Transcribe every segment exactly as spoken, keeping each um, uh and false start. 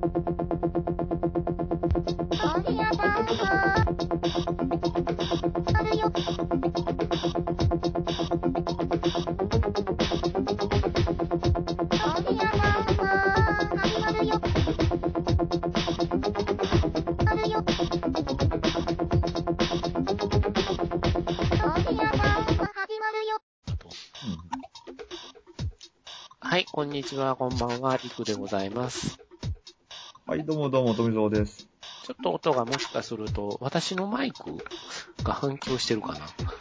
はい、こんにちは、こんばんは、りくでございます。 はい、どうもどうも、富蔵です。 ちょっと音がもしかすると、私のマイクが反響してるかな。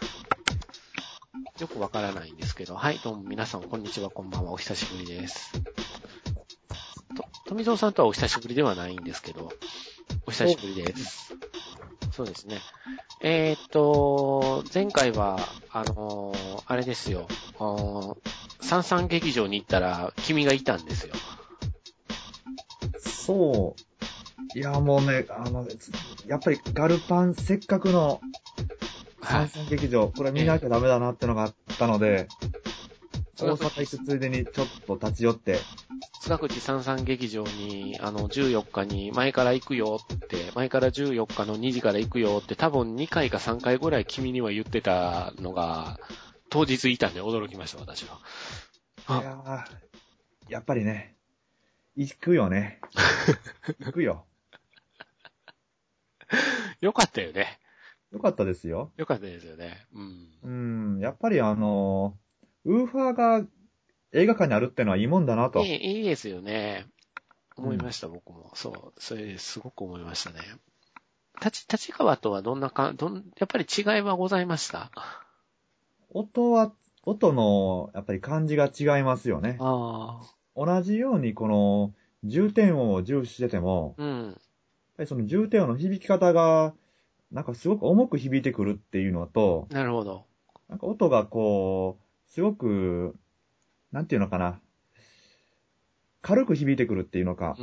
よくわからないんですけど、はい、どうも皆さん、こんにちは、こんばんは、お久しぶりです。と、富蔵さんとはお久しぶりではないんですけど、お久しぶりです。そうですね。えーっと、前回は、あのー、あれですよ、三三劇場に行ったら、君がいたんですよ。 そう。いや、もうね、あの、やっぱりガルパン、せっかくの三三劇場、はい、これ見なきゃダメだなってのがあったので、えー、大阪行くついでにちょっと立ち寄って、 津口三三劇場に、あの、じゅうよっかに前から行くよって、前からじゅうよっかのにじから行くよって多分にかいかさんかいぐらい君には言ってたのが、当日いたんで驚きました、私は。 いやー、やっぱりね、行くよね。行くよ。 よかったよね。 よかったですよ。 よかったですよね。うん。 うん、やっぱりあの、ウーファーが映画館にあるってのはいいもんだなと。 いい、いいですよね。思いました、 うん、 僕も。そう。それですごく思いましたね。立立川とはどんなか、どん、やっぱり違いはございました？ 音は、音の、やっぱり感じが違いますよね。 ああ。 同じようにこの重点音を重視してても、 うん。 やっぱりその重点音の響き方が、なんかすごく重く響いてくるっていうのと、 なるほど。 なんか音がこう、すごく、なんていうのかな、軽く響いてくるっていうのか、 うん。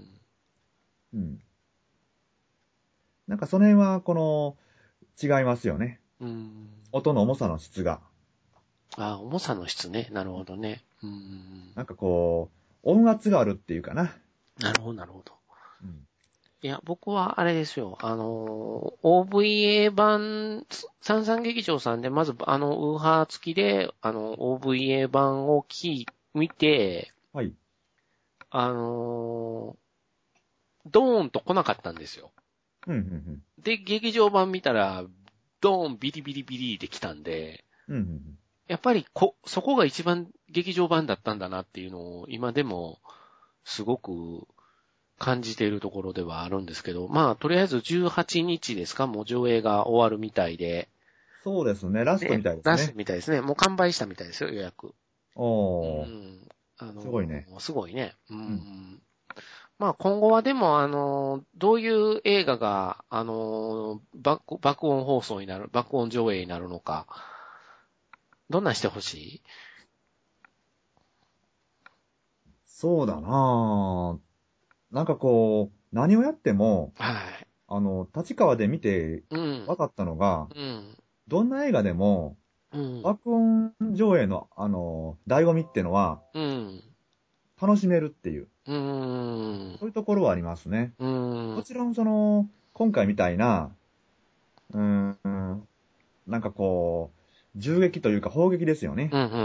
うん。なんかその辺はこの、違いますよね。 うん。 音の重さの質が。 ああ、重さの質ね。なるほどね。うん。 なんかこう、音圧があるっていうかな。 なるほど、なるほど。 うん、 いや、僕はあれですよ。あの、オーブイエー 版、三三劇場さんで、まず、あの、ウーハー付きで、あの、オーブイエー 版を聞い、見て、 はい。 あの、ドーンと来なかったんですよ。 うん、うん、 で、劇場版見たら、ドーンビリビリビリで来たんで、 うん。うん、うん。 やっぱりこ、そこが一番劇場版だったんだなっていうのを、今でも、すごく、感じているところではあるんですけど、まあ、とりあえずじゅうはちにちですか、もう上映が終わるみたいで。 そうですね。ラストみたいですラストね。 みたいですね。もう完売したみたいですよ、予約。うおー。 ん。あの、 すごいね。 すごいね。ううん。 ん。まあ、今後はでも、あの、どういう映画が、あの、爆、爆音放送になる、爆音上映になるのか、どんなんしてほしい？ そうだなぁ。なんかこう、何をやっても、 はい。 あの、立川で見てうん。 分かったのが、 うん。 どんな映画でも、 うん。 爆音上映の、あの、醍醐味ってのは、 うん。 楽しめるっていう、 うん。 そういうところはありますね。 うん。 もちろんその、今回みたいな、うーん、なんかこう、銃撃というか砲撃ですよね。 うん。うん。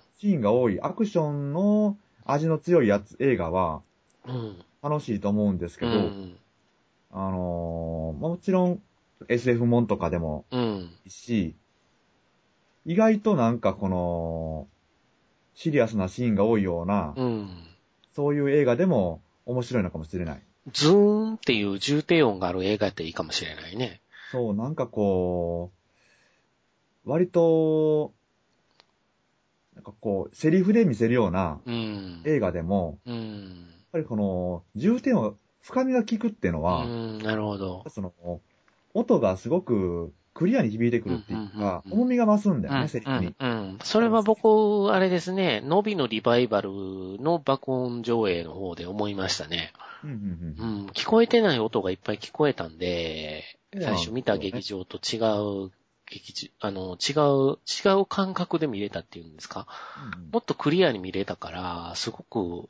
シーンが多いアクションの味の強いやつ、映画はうん。 楽しいと思うんですうけど、 ん。 あのー、もちろん エスエフ もんとかでもうん。 いいし、意外となんかこの、シリアスなシーンが多いような、 うん。 そういう映画でも面白いのかもしれない。 ズーンっていう重低音がある映画っていいかもしれないね。 そう、なんかこう、割と、なんかこう、セリフで見せるようなうん。 映画でも、 うん。 やっぱりこの、重点を、深みが効くっていうのうは、 ん。なるほど。 その、音がすごくクリアに響いてくうん。 るってうん。 いうか、 うん。 重みが増すんだよね、 うん。うん。 セリフに。 うん。それは僕、あれですね、ノビのリバイバルの爆音上映の方で思いましたね。 うん、うん、うん。 うん。聞こえてない音がいっぱい聞こえたんで、 そうなん最初見たですよね。 劇場と違う劇場、あの、違う、違う感覚で見れたっていうんですか。 うん、うん。 もっとクリアに見れたから、すごく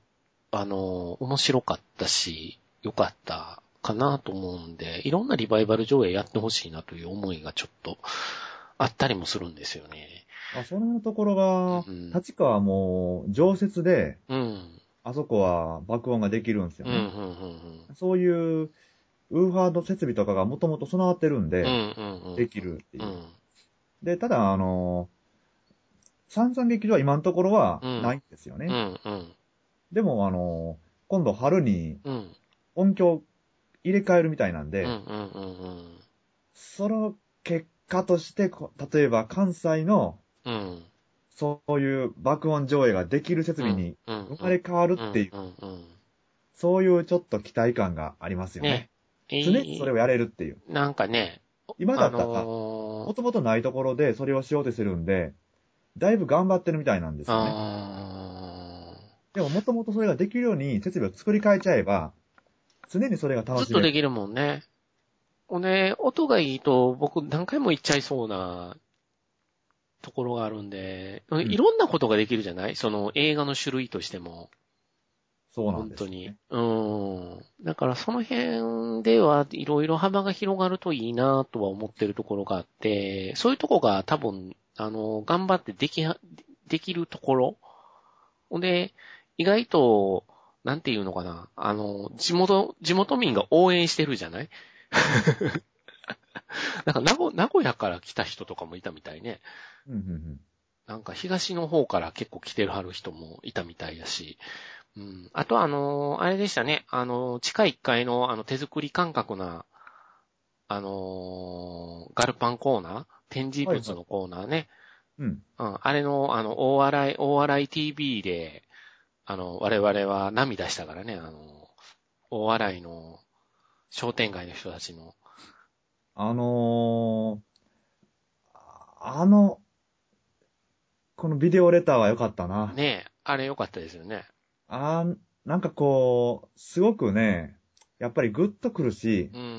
あの、面白かったし、良かったかなと思うんで、いろんなリバイバル上映やってほしいなという思いがちょっとあったりもするんですよね。 あ、そのところが、 うん、 立川はもう常設で、 うん、 あそこは爆音ができるんですようん、うん、 ね。 うん、 そういうウーファーの設備とかがもともと備わってるんで、 うん、うん、 できるっていう。 うん、 で、ただ、あの、三々劇場は今のところはうん、 ないんですよね。 うん、うん、 でも、あの、今度春にうん、 音響入れ替えるみたいなんうん、うで、 ん、 その結果として、こ例えば関西のうん、 そういう爆音上映ができる設うん、 備にうん、 生まれ変わるうん、 っていう、 うん、うん。 そういうちょっと期待感がありますよね、 ね。常にそれをやれるっていう。 なんかね、あ今だったら、 のー、 もともとないところでそれをしようとするんで、だいぶ頑張ってるみたいなんですよね。 あでももともとそれができるように設備を作り変えちゃえば、常にそれがー、ず楽しめる。 っとできるもんね。ほんで、音がいいと僕何回も言っちゃいそうなところがあるんで、 うん。 いろんなことができるじゃないその映画の種類としても。 そうなん本当に。 ですよね。 うん。だからその辺ではいろいろ幅が広がるといいなとは思ってるところがあって、そういうところが多分、あの、頑張ってできは、できるところ。ほんで、意外と、なんていうのかな。あの、地元、地元民が応援してるじゃないなんか名古、名古屋から来た人とかもいたみたいね。 うん、うん、うん。 なんか東の方から結構来てるはる人もいたみたいだし。うん。あとはあのーあれでしたね。あのー地下いっかいのあの手作り感覚な、あのーガルパンコーナー展示はいはい。 物のコーナーね。 うん。 うん。あれの、あの、大笑い、大笑い ティーブイ で、あの、我々は涙したからね。あの、大笑いの商店街の人たちの。 あのー、あの、このビデオレターは良かったな。 ねえ、あれ良かったですよね。 あー、なんかこう、すごくね、やっぱりグッとくるし、 うん。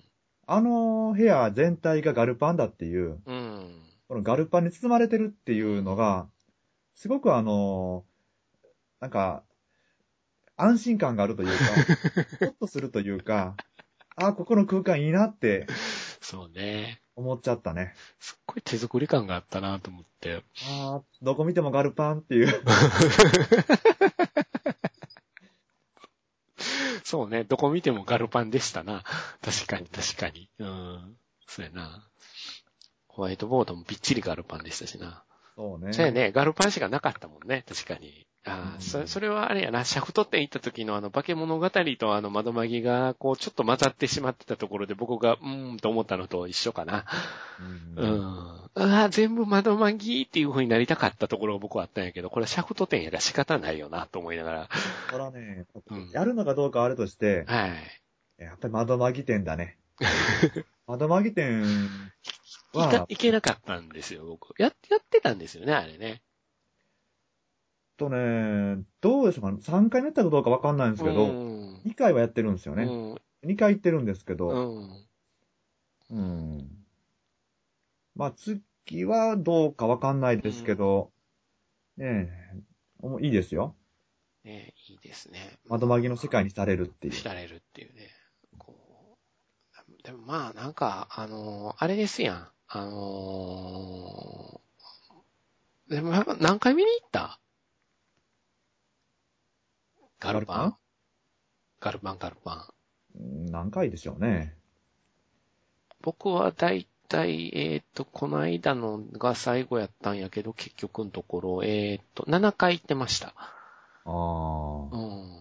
あの部屋全体がガルパンだっていう、 うん。 このガルパンに包まれてるっていうのが、すごくあの、なんか、安心感があるというか、ほっとするというか、あー、ここの空間いいなってそうね。 思っちゃったね。 すっごい手作り感があったなと思って。 あー、どこ見てもガルパンっていう。 そうね。どこ見てもガルパンでしたな。確かに、確かに。うん。そうやな。ホワイトボードもびっちりガルパンでしたしな。 そうね。 そうやね。ガルパンしかなかったもんね。確かに。 うああ、そ、そん。 れはあれやな。シャフト店行った時のあの化け物語とあの窓マギが、こう、ちょっと混ざってしまってたところで僕が、うーんと思ったのと一緒かな。 ううん。 ん。 ああ、全部窓マギっていう風になりたかったところが僕はあったんやけど、これはシャフト店やから仕方ないよな、と思いながら。 そらね、 うん。 やるのかどうかはあるとして、 はい。 やっぱり窓マギ店だね。窓マギ店いか、 は、 いけなかったんですよ、僕。や、やってたんですよね、あれね。 とね、どうでしょうかね。さんかいめやったかどうかわかんないんですうけど、 ん。 にかいはやってるんですよね。 うん。 にかい行ってるんですけうど、 ん。 うん。まあ、次はどうかわかんないですけうん。 ど、ねえ、おいいですよ。 ね、いいですね。 窓マギの世界にされるっていう。 浸れるっていうね。こう。でもまあ、なんか、あのーあれですやん。あのーでもやっぱ何回見に行ったガルパン。 ガルパンガルパン、ガルパうん何回でしょうね。 ン。僕はだいたい、えっと、この間のが最後やったんやけど、結局のところ、えっと、ななかい行ってました。 ああ、 うん。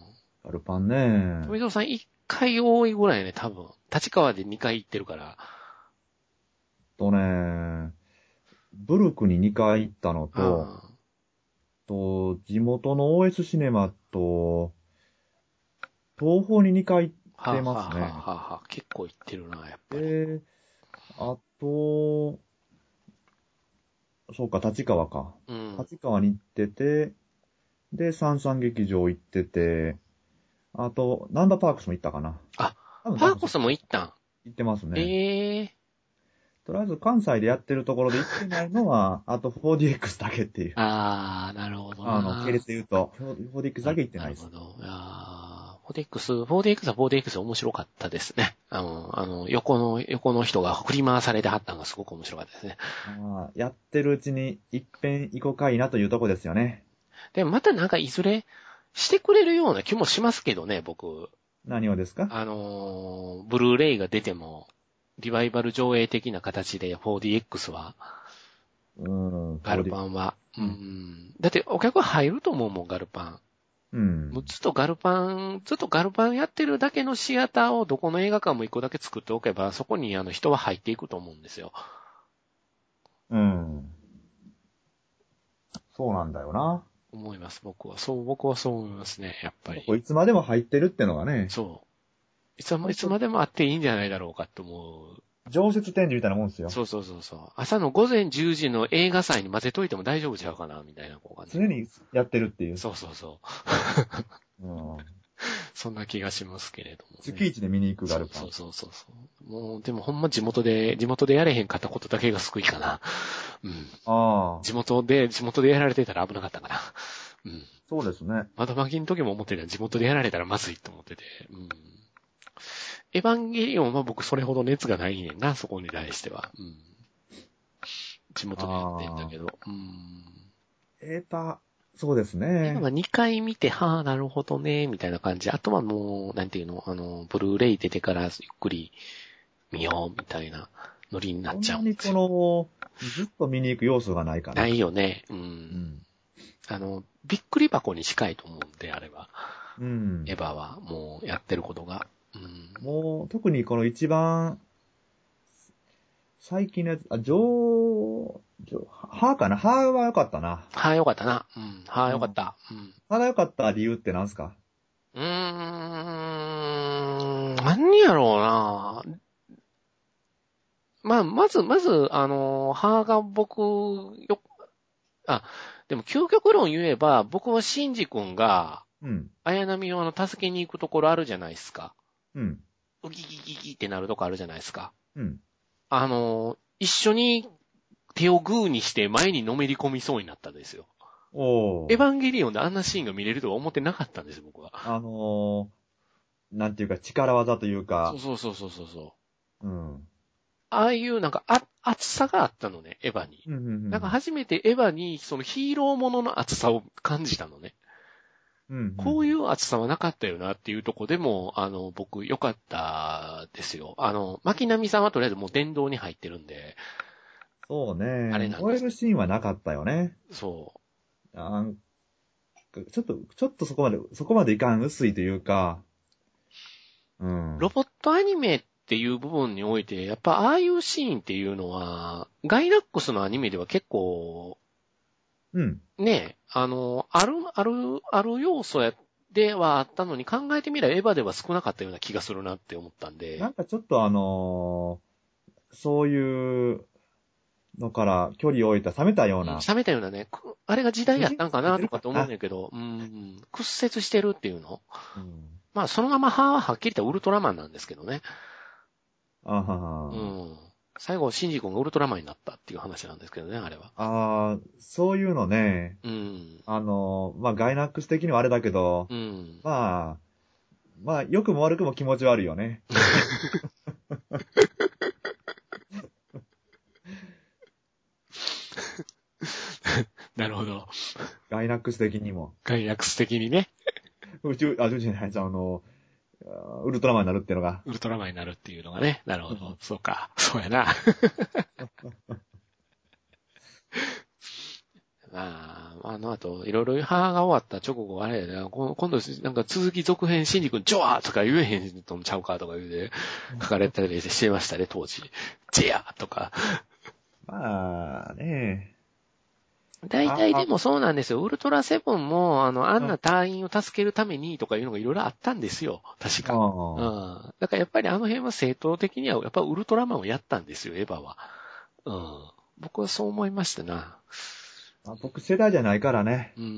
ガルパンね。 富蔵さんいっかい多いぐらいね、多分。立川でにかい行ってるから。 とね、ブルクににかい行ったのと、 あと、地元の オーエス シネマと、東宝ににかい行っあ、はあ、 てはあ、はあ、 ますね。 はあ、はあ、結構行ってるな、やっぱり。 で、あと、そうか、立川か。 うん。 立川に行ってて、で、三々劇場行ってて、あと、ナンバーパークスも行ったかな。 あ、 多分、多分そパーコスも行ったん。 行ってますね。 ええとりあえず関西でやってるところで行ってないのは、あと フォーディーエックス だけっていう。 あー、なるほどな。 あの、系列で言うと、フォーディーエックス だけ行ってないです。 なるほど。いやー フォーディーエックス、フォーディーエックス は フォーディーエックス 面白かったですね。あの、あの、横の、横の人が振り回されてはったのがすごく面白かったですね。 ああ、やってるうちに一遍行こうかいなというとこですよね。 でもまたなんかいずれしてくれるような気もしますけどね、僕。 何をですか？ あのー、ブルーレイが出ても、リバイバル上映的な形で フォーディーエックス は、 うーん、 ガルパンは。 ううんん。だってお客は入ると思うもん、ガルパン。 うん。 もうずっとガルパン、ずっとガルパンやってるだけのシアターをどこの映画館も一個だけ作っておけば、そこにあの人は入っていくと思うんですよ。 うん。そうなんだよな。 思います、僕は。そう、僕はそう思いますね、やっぱり。 こういつまでも入ってるってのがね、 そう。いつも、いつまでもあっていいんじゃないだろうかと思う。 常設展示みたいなもんですよ。 そうそうそうそう。朝の午前じゅうじの映画祭に混ぜといても大丈夫ちゃうかな、みたいなこう感じ。 常にやってるっていう。 そうそうそう。 うん。 そんな気がしますけれども、ね。 月一で見に行くガルパン。 そうそうそうそう。もう、でもほんま地元で、地元でやれへんかったことだけが救いかな。うん。 ああ。 地元で、地元でやられてたら危なかったかな。うん。 そうですね。 窓巻きの時も思ってたら地元でやられたらまずいと思ってて。うん。エヴァンゲリオンは僕それほど熱がないねんな、そこに対しては。うん。地元でやってんだけど。うん。 エータ、そうですね。 まあにかい見て、はあ、なるほどね、みたいな感じ。あとはもう、なんていうの、あの、ブルーレイ出てからゆっくり見よう、みたいなノリになっちゃうんですよ。 そんなにこの、ずっと見に行く要素がないかな。 ないよね。うん。 うん。 あの、びっくり箱に近いと思うんで、あれは。 うん。 エヴァは、もうやってることが。うん。 もう、特にこの一番、最近のやつ、あ、ジョー、ジョー、ハーかなハーは良かったな。 はあ、よかったな。うん。はあ、よかった。うん。 ハーが良かった理由って何すか？ うーん。何やろうな。まあ、まず、まず、あの、母が僕、よ、あ、でも究極論言えば、僕はシンジ君が、 うん。 綾波をあの、助けに行くところあるじゃないですか。 うん。 ウキキキキってなるとこあるじゃないですか。 うん。 あの、一緒に手をグーにして前にのめり込みそうになったんですよ。 おー。 エヴァンゲリオンであんなシーンが見れるとは思ってなかったんです、僕は。 あのー、なんていうか力技というか。 そうそうそうそうそう。 うん。 ああいうなんか、あ、熱さがあったのね、エヴァに。 うんうんうん。 なんか初めてエヴァにそのヒーローものの熱さを感じたのね。 うんうん、 こういう熱さはなかったよなっていうとこでも、あの、僕良かったですよ。あの、牧波さんはとりあえずもう殿堂に入ってるんで。 そうね。 あれなんです。 燃えるシーンはなかったよね。 そう。 なんか、ちょっと、ちょっとそこまで、そこまでいかん薄いというか、うん。 ロボットアニメっていう部分において、やっぱああいうシーンっていうのは、ガイナックスのアニメでは結構、 うん。 ね、あの、ある、ある、ある要素や、ではあったのに考えてみればエヴァでは少なかったような気がするなって思ったんで。 なんかちょっとあのー、そういうのから距離を置いた冷めたような。 冷めたようなね、くあれが時代やったんかなとかと思うんだけど、うん、屈折してるっていうの。 うん、 まあそのまま歯ははっきり言ったらウルトラマンなんですけどね。 あはは。 うん。最後、シンジ君がウルトラマンになったっていう話なんですけどね、あれは。 ああ、そういうのね。 うん。 あのー、まあ、ガイナックス的にはあれだけど、 うん。 まあ、まあ、良くも悪くも気持ち悪いよね。 なるほど。 ガイナックス的にも。 ガイナックス的にね、 宇宙、あ、宇宙じゃない、あの、ウルトラマンになるっていうのが。 ウルトラマンになるっていうのがね。なるほど。そうか。そうやな。まあ、あの後、いろいろ母が終わった直後、あれやな、こ今度、なんか続き続編、シンジ君、ジョアーとか言えへんとんちゃうかとか言うて、書かれたりしてましたね、当時。ジェアーとか。 まあ、ね大体でもそうなんですよ。ウルトラセブンも、あの、あんな隊員を助けるためにとかいうのがいろいろあったんですよ。確か。うん。だからやっぱりあの辺は正当的には、やっぱウルトラマンをやったんですよ、エヴァは。うん。僕はそう思いましたな。 まあ、僕世代じゃないからね。 うん。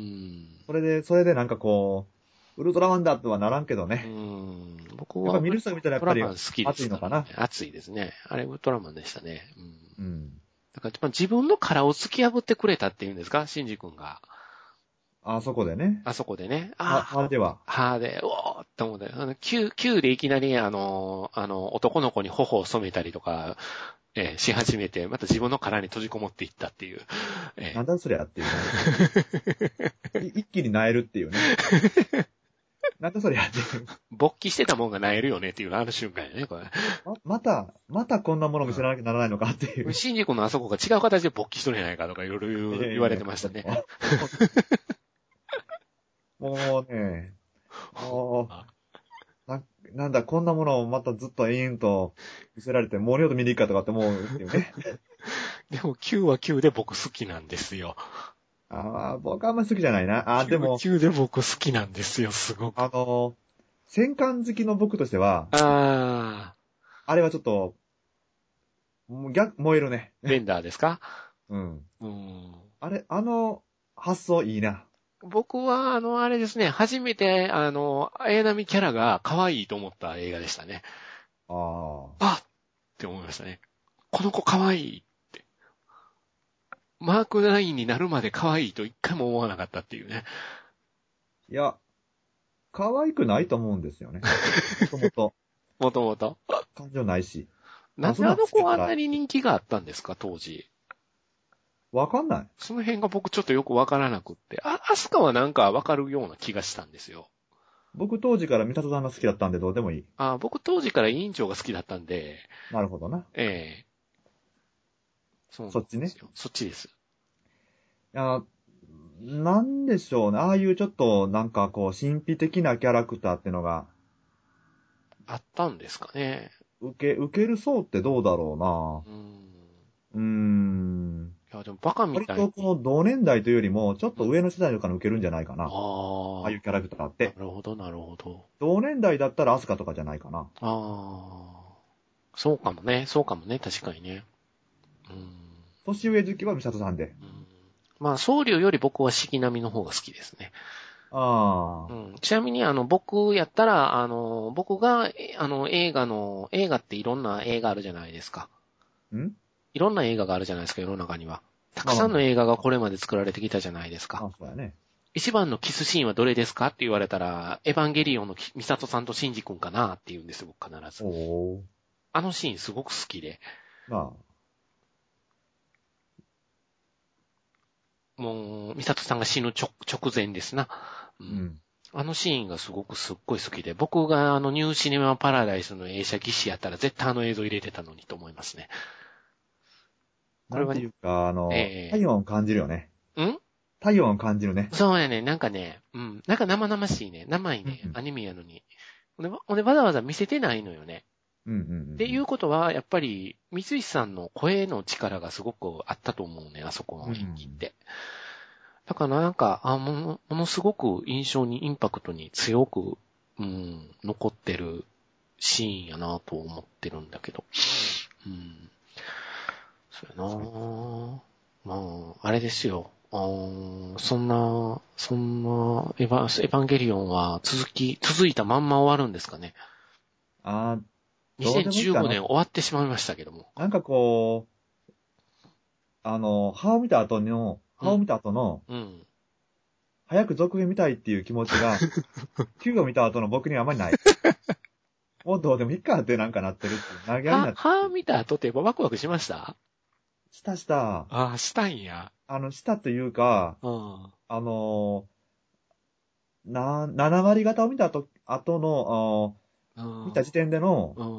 それで、それでなんかこう、ウルトラマンだとはならんけどうね。 ん。僕は、 やっぱ見る人が見たらやっぱりウルトラマン好きです熱いのかな。 熱いですね。あれウルトラマンでしたね。うん。 うん。 だから、まあ、自分の殻を突き破ってくれたっていうんですか、シンジ君が。 あそこでね。 あそこでね。 あ、 あはでは。 はで、おーって思って、あの、Q、Q でいきなり、あの、あの、男の子に頬を染めたりとか、えーし始めて、また自分の殻に閉じこもっていったっていう。えなんだそりゃっていうね。い一気に萎えるっていうね。なんだそりゃっていう。 ー勃起してたもんが萎えるよねっていうのある瞬間やね、これ。 ま、また、またこんなもの見せなきゃならないのかっていう。 シンジ君のあそこが違う形で勃起しとるんじゃないかとかいろいろ言う言われてましたね。 もうね、もう、な、なんだ、こんなものをまたずっと延々と見せられて、もう二度と見に行くかとかって思うっていうね。 でも Q は Q で僕好きなんですよ。 ああ、僕はあんまり好きじゃないな。ああ、でも、 きゅうで僕好きなんですよ、すごく。 あの、戦艦好きの僕としては、 ああれはちょっと、もう逆、燃えるね。 ー、ベンダーですか？ うん。 うん。 あれ、あの発想いいな。 僕は、あの、あれですね、初めて、あの、綾波キャラが可愛いと思った映画でしたね。 ああ。 あっって思いましたね。この子可愛い。マークナインになるまで可愛いと一回も思わなかったっていうね。 いや、可愛くないと思うんですよね。もともと。 もともと。 感情ないし。 なんであの子はあんなに人気があったんですか、当時。 わかんない。 その辺が僕ちょっとよくわからなくって。あ、アスカはなんかわかるような気がしたんですよ。 僕当時から三里さんが好きだったんでどうでもいい。 あ、僕当時から委員長が好きだったんで、 なるほどな。 ええそうなんそっちね。 ですよ。そっちです。 いや、なんでしょうね。ああいうちょっとなんかこう神秘的なキャラクターってのが、 あったんですかね。 受け、受ける層ってどうだろうーん。 うな。うーん。 いや、でもバカみ割たいに。 とこの同年代というよりも、ちょっうん、 と上の世代の方に受けるんじゃないかな。あああいうキャラクターっあ、なて。 るほど、なるほど。 同年代だったらアスカとかじゃないかな。 ああ、そうかもね、そうかもね、確かにね。うーん。 年上好きは美里さんで。 うん、まあ、僧侶より僕は四季並みの方が好きですね。 ああ。 うん、ちなみに、あの、僕やったら、あの、僕が、えあの、映画の、映画っていろんな映画あるじゃないですか。 んいろんな映画があるじゃないですか、世の中には。たくまあまあまあ。 さんの映画がこれまで作られてきたじゃないですか。 まあ、そうやね。 一番のキスシーンはどれですかって言われたら、エヴァンゲリオンのミサトさんとシンジ君かなって言うんですよ、僕必ず。 おー。 あのシーンすごく好きで。 まもう、ミサトさんが死ぬ直直前ですな。うあ。うんん。 あのシーンがすごくすっごい好きで、僕があのニューシネマパラダイスの映写技師やったら絶対あの映像入れてたのにと思いますね。こなんれはね、 ていうか、あの、 え体温を感じるよね。 えん体温を感じるね。 そうやね、なんかね、うん、なんか生々しいね、生いね、 うん。 アニメやのに。ほんで、ほんでわざわざ見せてないのよね。 うんうんうん。 っていうことは、やっぱり、三石さんの声の力がすごくあったと思うね、あそこの演技って。だからなんか、あもの、ものすごく印象に、インパクトに強く、うん、残ってるシーンやなと思ってるんだけど。うん。そうやなまあ、あれですよ。あーそんな、そんな、エヴァ、エヴァンゲリオンは続き、続いたまんま終わるんですかね。 ああ、どうでもいい 2015 かな。 年終わってしまいましたけども。 なんかこう、あの、歯を見た後の、 うん。 歯を見た後の、 うん。 早く続編見たいっていう気持ちが、キューを見た後の僕にはあまりない。もうどうでもいいかってなんかなってるっていう、投げやりになは、 ってはる。 見た後ってワクワクしました？ したした、 ああ、したんや。 あの、したというか、 うん。 あの、な、なな割型を見た後、後の、 うん。 見た時点での、 うん。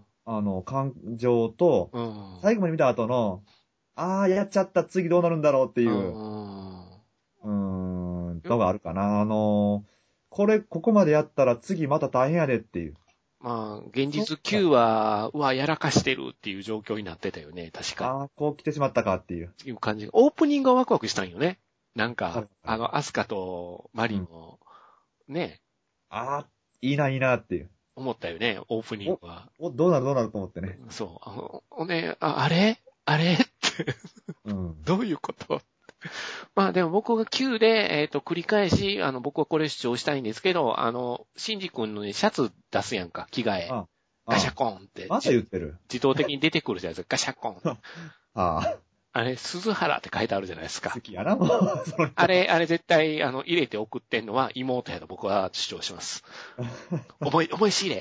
あの、感情と、 うん。 最後まで見た後の、ああ、やっちゃった、次どうなるんだろうってういう、 ん。 うーん、 よのがあるかな。あの、これ、ここまでやったら次また大変やでっていう。 まあ、現実そうきゅうは、うわ、やらかしてるっていう状況になってたよね、確かに。 ああ、こう来てしまったかっていう。 いう感じが。オープニングがワクワクしたんよね。なんか、 わかるわかる。 あの、アスカとマうん。 リの、ね、 ああ、いいな、いいなっていう。 思ったよね、オープニンお、 グは。 お、どうなるどうなると思ってね。 そう。あの、おね、あ、あれあれってうん。 どういうことまあでも僕がきゅうで、えっと、繰り返し、あの、僕はこれ主張したいんですけど、あの、シンジ君のね、シャツ出すやんか、着替え。 ああ、 ガシャああ、 コンって、 またじ言ってる。 自動的に出てくるじゃないですか、ガシャコン。 はあ。 あれ、鈴原って書いてあるじゃないですか好。きやな、もう。そのあれ、あれ絶対、あの、入れて送ってんのは妹やと僕は主張します。思い、思い仕入れって。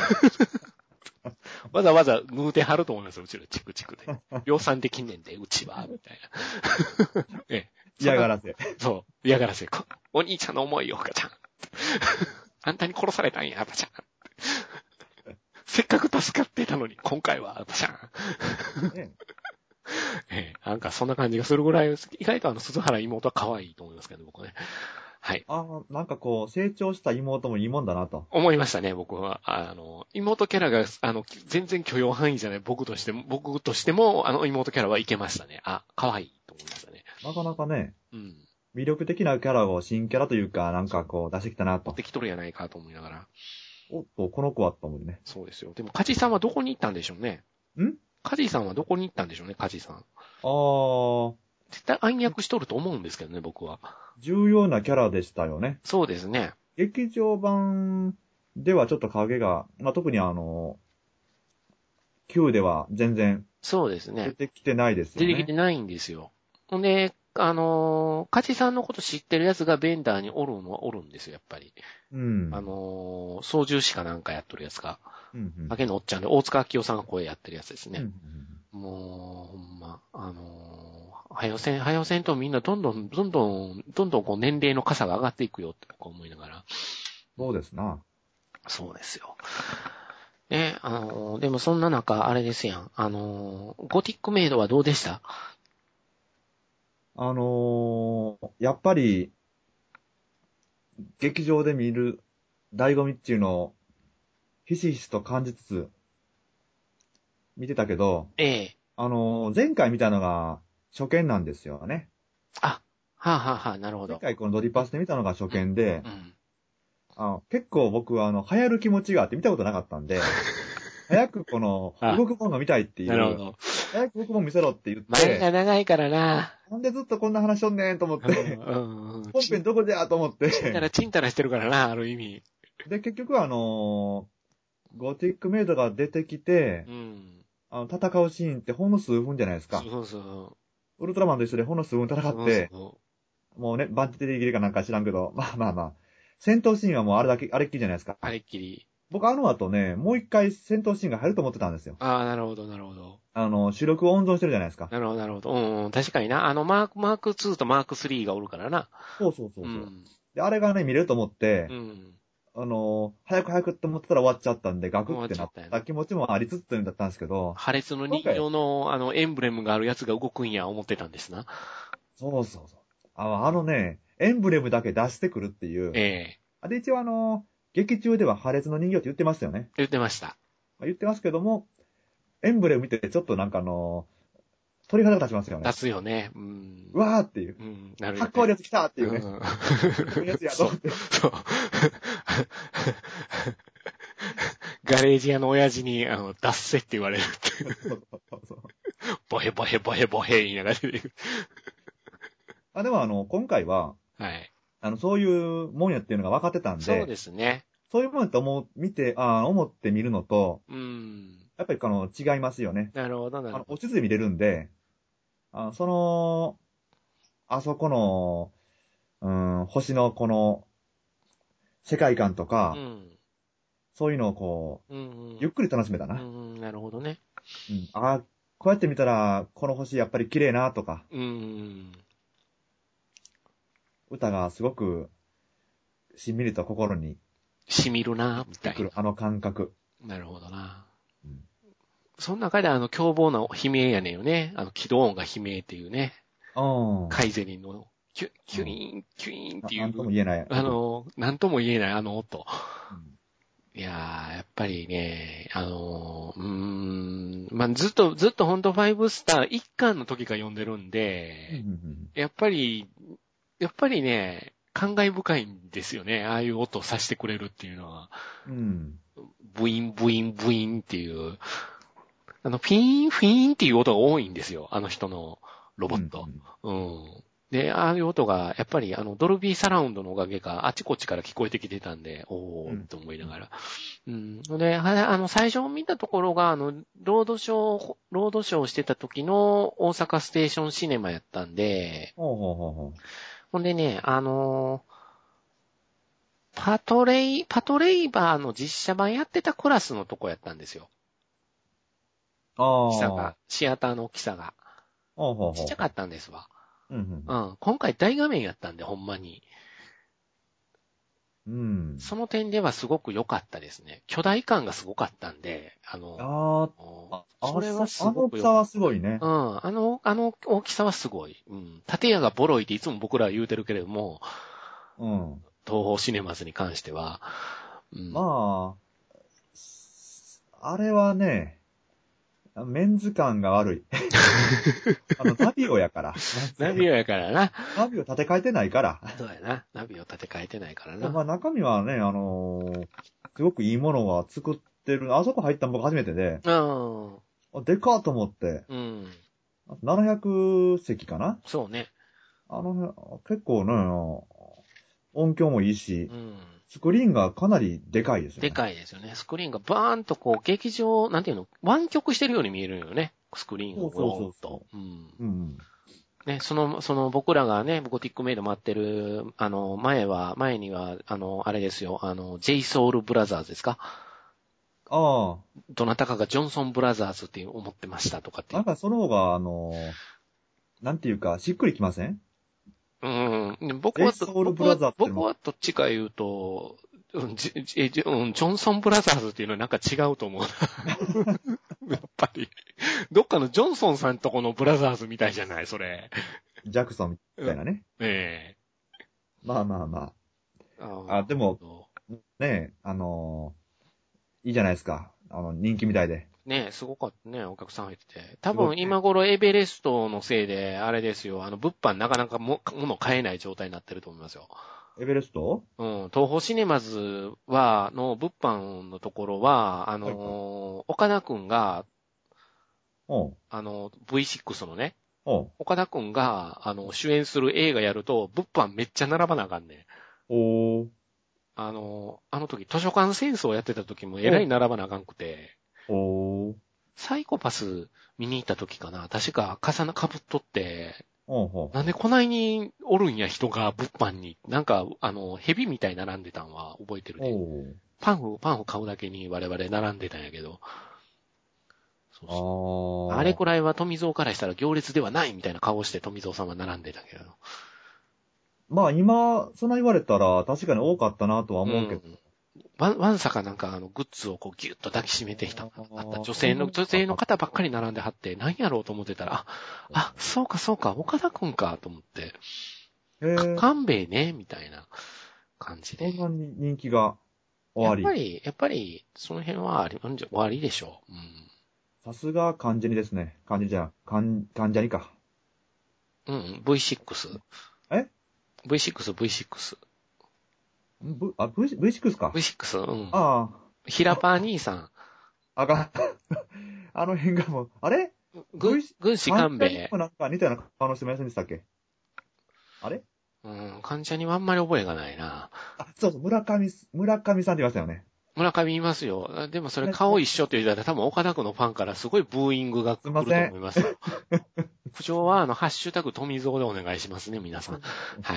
わざわざ縫うてはると思いますよ、うちのチクチクで。量産できんねんで、うちは、みたいな。ええ、 嫌がらせ。 そう、嫌がらせ。お兄ちゃんの思いよ、赤ちゃん。あんたに殺されたんや、赤ちゃん。せっかく助かってたのに、今回は、赤ちゃん。 ね、 ええ、なんかそんな感じがするぐらい、意外とあの、鈴原妹は可愛いと思いますけど、僕ね。はい。 ああ、なんかこう、成長した妹もいいもんだなと。 思いましたね、僕は。あの、妹キャラが、あの、全然許容範囲じゃない、僕としても、僕としても、あの、妹キャラはいけましたね。あ、可愛いと思いましたね。 なかなかね、 うん。 魅力的なキャラを新キャラというか、なんかこう出してきたなと。 持ってきとるやないかと思いながら。 おっと、この子はと思うね。 そうですよ。でも、カジさんはどこに行ったんでしょうね。 んカジさんはどこに行ったんでしょうね、カジさん。 ああ、 絶対暗躍しとると思うんですけどね、僕は。 重要なキャラでしたよね。 そうですね。 劇場版ではちょっと影が、まあ、特にあの、キューでは全然そうですね。 出てきてないですよね。 出てきてないんですよ。ほんで、あのー、カジさんのこと知ってるやつがベンダーにおるのはおるんですよ、やっぱり。 うん。 あのー、操縦士かなんかやっとるやつが。 うんうん、 だけのおっちゃんで、大塚明夫さんが声やってるやつですね。 うんうん、 もう、ほんま、あのー、はよせん、はよせんとみんなどんどん、どんどん、どんどんこう年齢の傘が上がっていくよって僕は思いながら。 そうですな。 そうですよ。ね、あのー、でもそんな中、あれですやん。あのー、ゴティックメイドはどうでした？ あのー、やっぱり、劇場で見る醍醐味っていうのを、ひしひしと感じつつ、見てたけど、 ええ。 あのー、前回見たのが初見なんですよね。 あ、はあ、はあはあ、なるほど。 前回このドリパスで見たのが初見で、 うん。 あの結構僕はあの、流行る気持ちがあって見たことなかったんで、早くこの、 あ動くものが見たいっていう、 なるほど。 早く動くもの見せろって言っ前がて、 長いからな。 なんでずっとこんな話しとんねんと思っうん、 て、 うん、うん。 本編どこじゃと思っちんたらて、 ちんたらしてるからな、ある意味。 で、結局あのーゴティックメイドが出てきてう、ん。 あの、戦うシーンってほんの数分じゃないですか。 そうそウルトラマンと一緒でほんの数分戦う。そうって、 そもうね、バンチテレギリかなんか知らんけど、まあまあまあ。戦闘シーンはもうあれだけ、あれっきりじゃないですか。 う。あれっきり。 僕あの後ね、もう一回戦闘シーンが入ると思ってたんですよ。 ああ、なるほど、なるほど。 あの、主力を温存してるじゃないですか。 なるほど、なるほど。うん、うん、確かにな。あの、マーク、マークツーとマークスリーがおるからな。 そうそうそうそう、 ん。 で、あれがね、見れると思って、 うん。 あの、早く早くって思ってたら終わっちゃったんで、ガクってなっ終わっちゃったよねた気持ちもありつつというんだったんですけど、 破裂の人今回、 形の、あの、エンブレムがあるやつが動くんや、思ってたんですな。 そうそうそう。ああのね、エンブレムだけ出してくるっていう。 ええあで、一応あの、劇中では破裂の人形って言ってますよね。 言ってました。 言ってますけども、エンブレム見てちょっとなんかあの、鳥肌が立ちますよね。 出すよね。うん。 うわーっていう。 うん、なるかっこ悪いやつ来たっていうね。 うん。 こういうやつやと思って。 そう。ガレージ屋の親父に、あの、脱せって言われるっていう。 そうそうそうそう。 ボヘボヘボヘボヘ言いながら出てくる。 あ、でもあの、今回は、 はい。 あの、そういうもんやっていうのが分かってたんで、 そうですね。 そういうもんやと思う、見て、あ思って見るのと、 うん。 やっぱりあの、違いますよね。 なるほど、なあの、 るほど。 落ち着いて見れるんで、あのその、あそこの、うん、星のこの、世界観とか、 うん。 そういうのをこう、 うんうん。 ゆっくり楽しめたな。 うん、なるほどね。 うん、ああ、こうやって見たら、この星やっぱり綺麗なとか、 うん。 歌がすごく、しんみりと心にしみるな、みたいな。 来るあの感覚。 なるほどな。 うん、 その中であの凶暴な悲鳴やねんよね。あの起動音が悲鳴っていうね。 あカイゼリンのキュキュイーン、キュイーンっていなんともう、 言えない。 あの、なんとも言えないあの音。 うん、 いやー、やっぱりね、あのー、うーん、まあ、ずっと、ずっとほんとファイブスター一巻の時から読んでるんで、 うんうんやっぱり、やっぱりね、感慨深いんですよね。ああいう音をさせてくれるっていうのは。 うん。 ブイン、ブイン、ブインっていう、あの、フィーン、フィーンっていう音が多いんですよ。あの人のロボット。うん。 で、ああいう音が、やっぱり、あの、ドルビーサラウンドのおかげか、あちこちから聞こえてきてたんで、おー、と思いながら。うん。で、あの、最初見たところが、あの、ロードショー、ロードショーしてた時の大阪ステーションシネマやったんで、 ほうほうほうほう。 ほんでね、あのパトレイ、パトレイバーの実写版やってたクラスのとこやったんですよ。 あ大きさがあ。、 シアターの大きさが。 ほうほうほう。 ちっちゃかったんですわ。 うんうん。今回大画面やったんで、ほんまに。 うん。うん。 その点ではすごく良かったですね。巨大感がすごかったんで、あの、 ああ、あ、 それはすあごく良かった。 の大きさはすごいね。 うん。あの、あの大きさはすごい。うん。建屋がボロいっていつも僕らは言うてるけれども、 うん。 東宝シネマズに関しては。うん。 まあ、あれはね、メンズ感が悪い。あの、ナビオやから。 ナビオやからな。 ナビオ立て替えてないから。 そうやな。ナビオ立て替えてないからでもまな。 あ中身はね、あのーすごくいいものは作ってる。あそこ入ったの僕初めてで、 うん。 あでかーと思って、 うん。 ななひゃくせきかなそうね。 あの辺、結構ね、音響もいいし、 うん。 スクリーンがかなりでかいですよでね。 かいですよね。スクリーンがバーンとこう、劇場、なんていうの、湾曲してるように見えるよね。スクリーンをそうそうそうそゴーンと。うん。 う。うん。 ね、その、その僕らがね、ボティックメイド待ってる、あの、前は、前には、あの、あれですよ、あの、ジェイソウルブラザーズですか？ あどなたかがジョンソンブラザーズって思ってましたとかっあ、 ていう。 なんかその方が、あのーなんていうか、しっくりきません？ うん。僕はど、 ジェイソウルブラ僕は、 ザーってのも、 僕はどっちか言うと、うんジジジうんジョンソンブラザーズっていうのはなんか違うと思うな。やっぱり。どっかのジョンソンさんとこのブラザーズみたいじゃないそれ。 ジャクソンみたいなね。 ええまあまあまあ。あ、 あでも、 あ。 ね、あのーいいじゃないですか。あの、人気みたいで。 ねえ、すごかったね、お客さん入ってて。多すごくね。 分今頃エベレストのせいで、あれですよ、あの、物販なかなかも、物買えない状態になってると思いますよ。 エベレスト？ うん、東宝シネマズは、の物販のところは、あのはいはい。 ー岡田くんが、 おう、 あの、ブイシックス のね、 おう、 岡田くんが、あの、主演する映画やると、物販めっちゃ並ばなあかんねん。 おー、 あの、あの時、図書館戦争やってた時もえらおう、 い並ばなあかんくて、 おー、 サイコパス見に行った時かな、確か重なかぶっとって、 おう、ほう、ほなんでこないにおるんや人が物販に、なんか、あの、蛇みたいに並んでたんは覚えてるう、 で。 おう、 パンフ、パンフ買うだけに我々並んでたんやけど、そうそう。あれくあらいは富蔵からしたら行列ではないみたいな顔をして富蔵さんは並んでたけど。 ー。まあ今、そんな言われたら確かに多かったなとはう思うけど。 ん。わん、わんさかなんかあのグッズをこうギュッと抱きしめてきた。 ああったー女性の、 そんなに女性の方ばっかり並んではって、何やろうと思ってたら、あ、あ、そうかそうか、岡田くんかと思って、か、 へえ、 勘兵衛ね、みたいな感じで。 そんなに人気が終わり。 やっぱり、やっぱり、その辺はあり、んじゃ終わりでしょう。 さすが関ジャニですね。関ジャニじゃん。関、関ジャニか。 うん。うん、ブイシックス。 えブイシックス、ブイシックス。 v、あ、V、ブイシックス か。 ブイシックス、うん。 あヒラあ。 パー兄さん。 あ、あかん。あの辺がもう、あれ軍、 ?V、 軍師関官兵衛。 ジャニもなんか似たような顔の人もいませんでしたっけ？あれうん、患者にはあんまり覚えがないな。 あ、そうそう、村上す、村上さんって言いましたよね。 村上いますよ。でもそれね、 顔一緒って言ったら多分岡田区のファンからすごいブーイングが来るとすいません。 思いますよ。苦情はあの、ハッシュタグ富蔵でお願いしますね、皆さん。はい。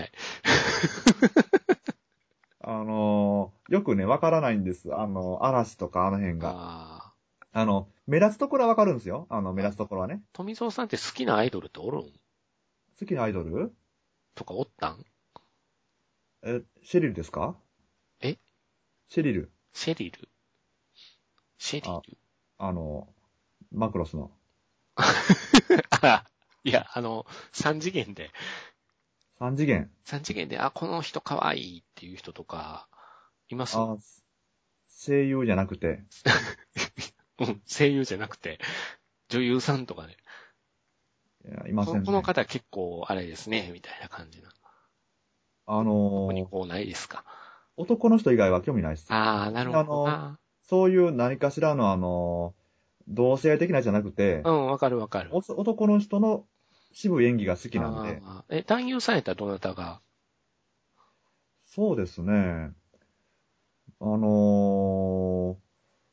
あのーよくね、わからないんです。あの、嵐とかあの辺が。 ああの、目立つところはわかるんですよ。あの、目あ。 立つところはね。 富蔵さんって好きなアイドルっておるん好きなアイドルとかおったんえ、シェリルですか？ えシェリル。 シェリルシェリあ、 ルあの、マクロスの。 あ、いや、あの、三次元で、 三次元。 三次元で、あ、この人可愛いっていう人とか、いますあ、声優じゃなくて。 うん、声優じゃなくて、女優さんとかね。 いや、いまこの、 せんね。 この方結構、あれですね、みたいな感じな。 あ特にのーこうないですか。 男の人以外は興味ないです。 ああ、なるあの、 ほどな。 そういう何かしらのあの、同性的なやつじゃなくて、 うん、わかるわかる。 お男の人の渋い演技が好きなんで。 あえ、男優さんやったらどなたが？ そうですね。あのー、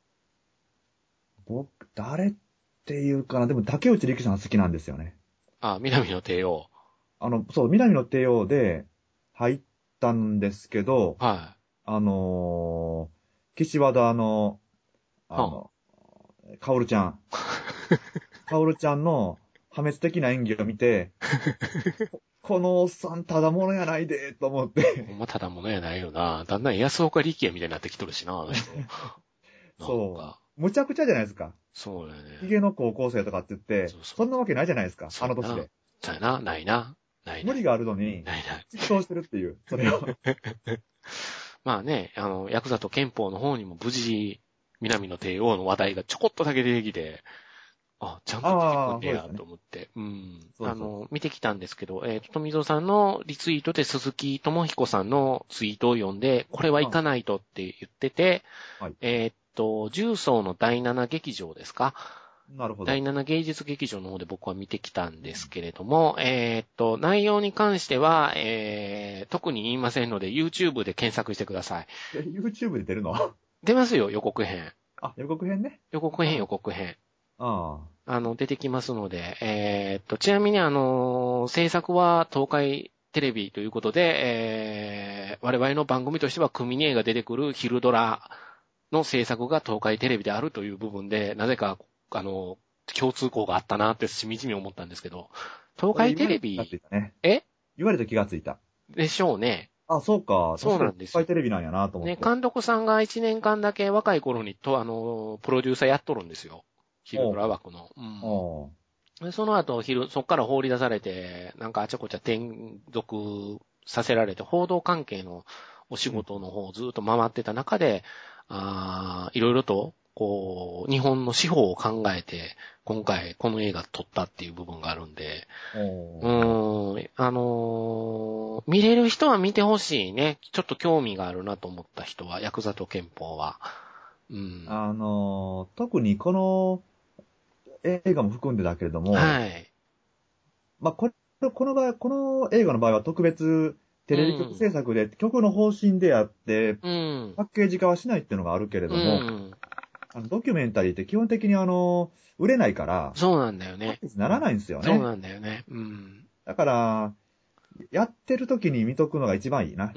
僕、誰っていうかな。でも竹内力さん好きなんですよね。 あ、南の帝王。 あの、そう、南の帝王で入ったんですけど、 はい。 あのー、岸和田の、あはの、カオルちゃん。カオルちゃんの破滅的な演技を見て、このおっさんただものやないで、と思っあ、ほんて。 まただものやないよな。だんだん安岡力也みたいになってきとるしな、あの人。なんそか、 う。むちゃくちゃじゃないですか。 そうだよね。 ヒゲの高校生とかって言って、 そうそう。 そんなわけないじゃないですか。 そうやな。 あの年で。 そうやな。ないな。ないない。 無理があるのに、 ないない。 実装してるっていう、それを。 まあね、あの、ヤクザと憲法の方にも無事、南の帝王の話題がちょこっとだけ出てきて、あ、ちゃんと出てくああ、 んねや、 そうですよね。 と思って。うん。 そうそう。 あの、見てきたんですけど、えっと、富蔵さんのリツイートで鈴木智彦さんのツイートを読んで、これは行かないとって言ってて、 はい。 えっと、重曹のだいなな劇場ですか？だいなるほど。 なな芸術劇場の方で僕は見てきたんですけれども、えっと、内容に関しては、えー、特に言いませんので、YouTube で検索してください。 え、YouTube で出るの？ 出ますよ、予告編。 あ、予告編ね。 予告編、予あ告編。 あ。 あの、出てきますので、えーっと、ちなみにあの、制作は東海テレビということで、えー、我々の番組としては、クミネーが出てくる昼ドラの制作が東海テレビであるという部分で、なぜか、あの、共通項があったなってしみじみ思ったんですけど、東それ海テ言われて気がつレビ、 いたね。 え言われて気がついた。 でしょうね。 あ、そうか。 そう確かに、 なんですよ。 スパイテレビなんやなと思っね、 て。 監督さんがいちねんかんだけ若い頃にと、あの、プロデューサーやっとるんですよ。昼ドラおう。 枠の。うん。 おう。 でその後、昼、そっから放り出されて、なんかあちゃこちゃ転属させられて、報道関係のお仕事の方をずっと回ってた中で、あいろいろと、こう、日本の司法を考えて、今回この映画撮ったっていう部分があるんで、うおう。 ーん、あのー見れる人は見てほしいね。ちょっと興味があるなと思った人は、ヤクザと憲法は。うん。 あのー、特にこの映画も含んでだけれども、 はい。 まあ、これ、この場合、この映画の場合は特別テうレビ局ん。 制作で曲の方針であって、 うん。 パッケージ化はしないっていうのがあるけれうども、 ん。 あのドキュメンタリーって基本的にあの、売れないから、 そうなんだよね。 パッケージならないんですよね。 そうなんだよね。うん。 だから、やってる時に見とくのが一番いいな。 うん。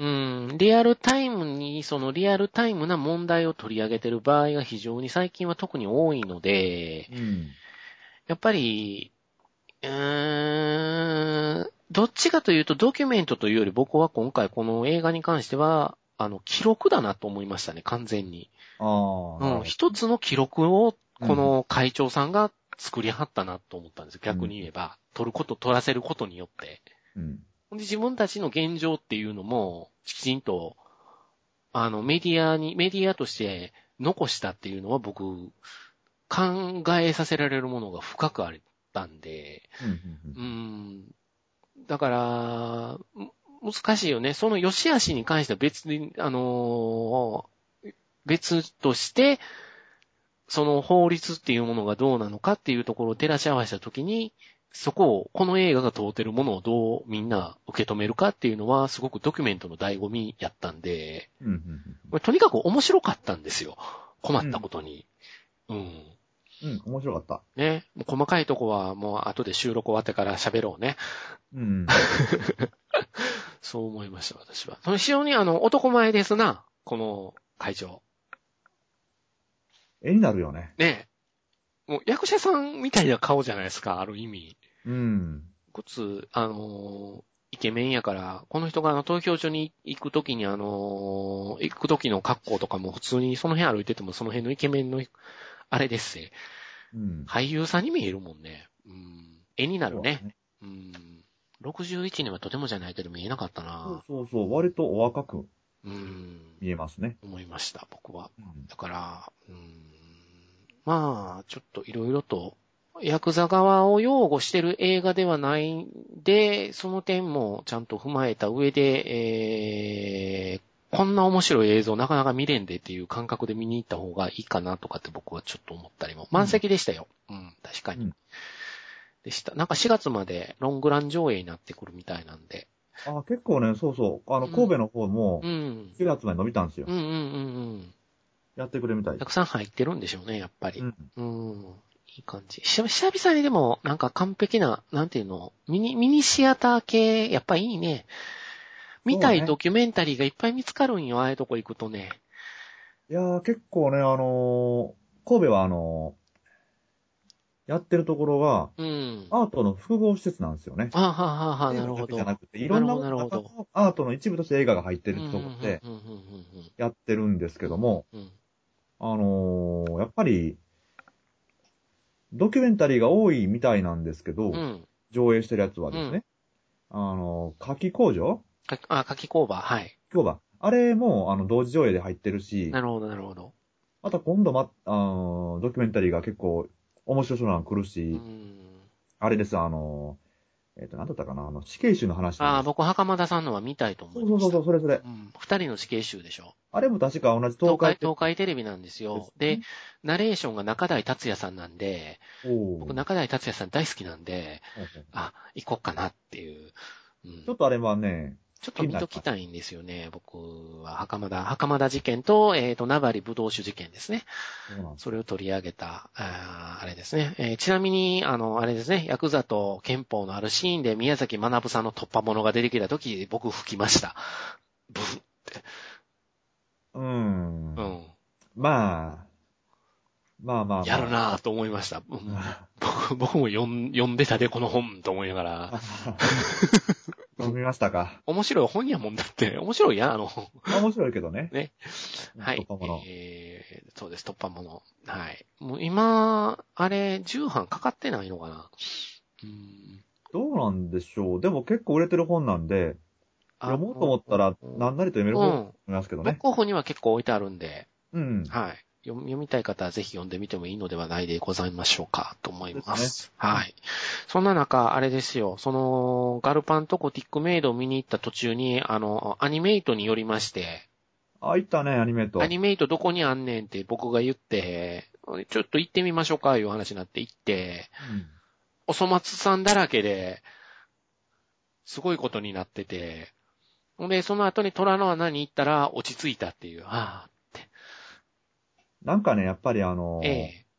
リアルタイムに、そのリアルタイムな問題を取り上げてる場合が非常に最近は特に多いので、 うん。 やっぱり、うーん、どっちかというとドキュメントというより僕は今回この映画に関しては、あの、記録だなと思いましたね、完全に。 ああ、なるうん、 ほ一つの記録をど。うん。 この会長さんが作りはったなと思ったんですよ。 うん。 逆に言えば。取ること、取らせることによって。 うん。 で、自分たちの現状っていうのも、きちんと、あの、メディアに、メディアとして残したっていうのは僕、考えさせられるものが深くあったんで、 うん。うん。 うーん、だから、む難しいよね。その良し悪しに関しては別に、あのー別として、その法律っていうものがどうなのかっていうところを照らし合わせたときに、そこを、この映画が問うてるものをどうみんな受け止めるかっていうのは、すごくドキュメントの醍醐味やったんで、 うん。うん。 これとにかく面白かったんですよ。困ったうん。 ことに。うん。 うん。面白かった。 ね。もう細かいとこはもう後で収録終わってから喋ろうね。 うん。 そう思いました、私は。その非常にあの、男前ですな、この会長。 絵になるよね。 ね。もう役者さんみたいな顔じゃないですか、ある意味。 うん。 こつ、あのーイケメンやから、この人があの投票所に行くときにあのー行くときの格好とかも普通にその辺歩いててもその辺のイケメンの、あれですね。 うん。 俳優さんに見えるもんね。うん。絵になるね。 そうだね。 うん。ろくじゅういちねんはとてもじゃないけど見えなかったそうな。 そうそう。割とお若くうん。 見えますね。 思いました、僕は。 うん。 だから、うん。まあ、ちょっといろいろと、ヤクザ側を擁護してる映画ではないんで、その点もちゃんと踏まえた上で、えー、こんな面白い映像なかなか見れんでっていう感覚で見に行った方がいいかなとかって僕はちょっと思ったりも。満うん。 席でしたよ。うん、確かに。 うん。 でした。なんかしがつまでロングラン上映になってくるみたいなんで。 あ、結構ね、そうそう。あの、神戸の方も、しがつまで伸びたんですよ。 うんうんうんうん。 やってくれみたい。 たくさん入ってるんでしょうね、やっぱり。 うん。 うん。いい感じ。久々にでも、なんか完璧な、なんていうの、ミニ、ミニシアター系、やっぱいいね。見たいドキュメンタリーがいっぱい見つかるんよ、ああいうとこ行くとね。 いやー、結構ね、あのー、神戸はあのー、やってるところが、 うん。 アートの複合施設なんですよね。 あははは、なるほど。 映画だけじゃなくて、いろなるほど、 んなもののなるほど。 中のアートの一部として映画が入ってるうん、うん、 ところでうん、うん、うん、 やってるんですけども、 うん。 あのー、やっぱり、ドキュメンタリーが多いみたいなんですけど、 うん。 上映してるやつはですうん。 ね、あのー、夏季工場かあ、かき工場、はい。 今日は、あれも、あの、同時上映で入ってるし、 なるほど、なるほど。 また今度ま、あのー、ドキュメンタリーが結構面白そうなの来るうし、 ん。 あれです、あのー、えっと、なんだったかな、あの、死刑囚の話なんああ、 です。 僕、袴田さんのは見たいと思いました。 そうそうそう、それそれ。 うん。二人の死刑囚でしょ。 あれも確か同じ東東海、 海テ東海テレビなんですレビでよ。で、 すね。 ナレーションが中台達也さんなんで、僕、 おー。 中台達也さん大好きなんで、 ほうほうあ、行こうかなっていう。うん。 ちょっとあれはね、 ちょっと見と気になります。 きたいんですよね、僕は。袴田、袴田事件と、えっ、と、名張武道酒事件ですね。 そうなんですよ。 それを取り上げた、あ, あれですね、えー。ちなみに、あの、あれですね、ヤクザと憲法のあるシーンで宮崎学さんの突破者が出てきたとき、僕吹きました。ブフって。 うーん。 うん。 まあ、まあまあやるまなぁと思いました。うん、 あ。 僕僕も読ん読んでたで、この本と思いながら。 読みましたか。 面白い本やもんだって。面白いやん、あの本。 面白いけどね。 ね。はい。 突破者。 えー、そうです、突破者。はい。もう今、あれ、じゅう版かかってないのかな。うん。 どうなんでしょう。でも結構売れてる本なんで、 あ読もうと思ったら、何なりと読めるう方だとん。 思いますけどね。 ブックオフには結構置いてあるんで、 うん。 はい。読読みたい方はぜひ読んでみてもいいのではないでございましょうか、と思いですね。 ます。はい。そんな中、あれですよ、その、ガルパンとこティックメイドを見に行った途中に、あの、アニメイトによりまして、 あ、いったね、アニメート。 アニメイトどこにあんねんって僕が言って、ちょっと行ってみましょうか、いう話になって行って、 うん。 おそ松さんだらけで、すごいことになってて、ほんで、その後に虎の穴に行ったら落ち着いたっていう、ああ、 なんかね、やっぱりあのええ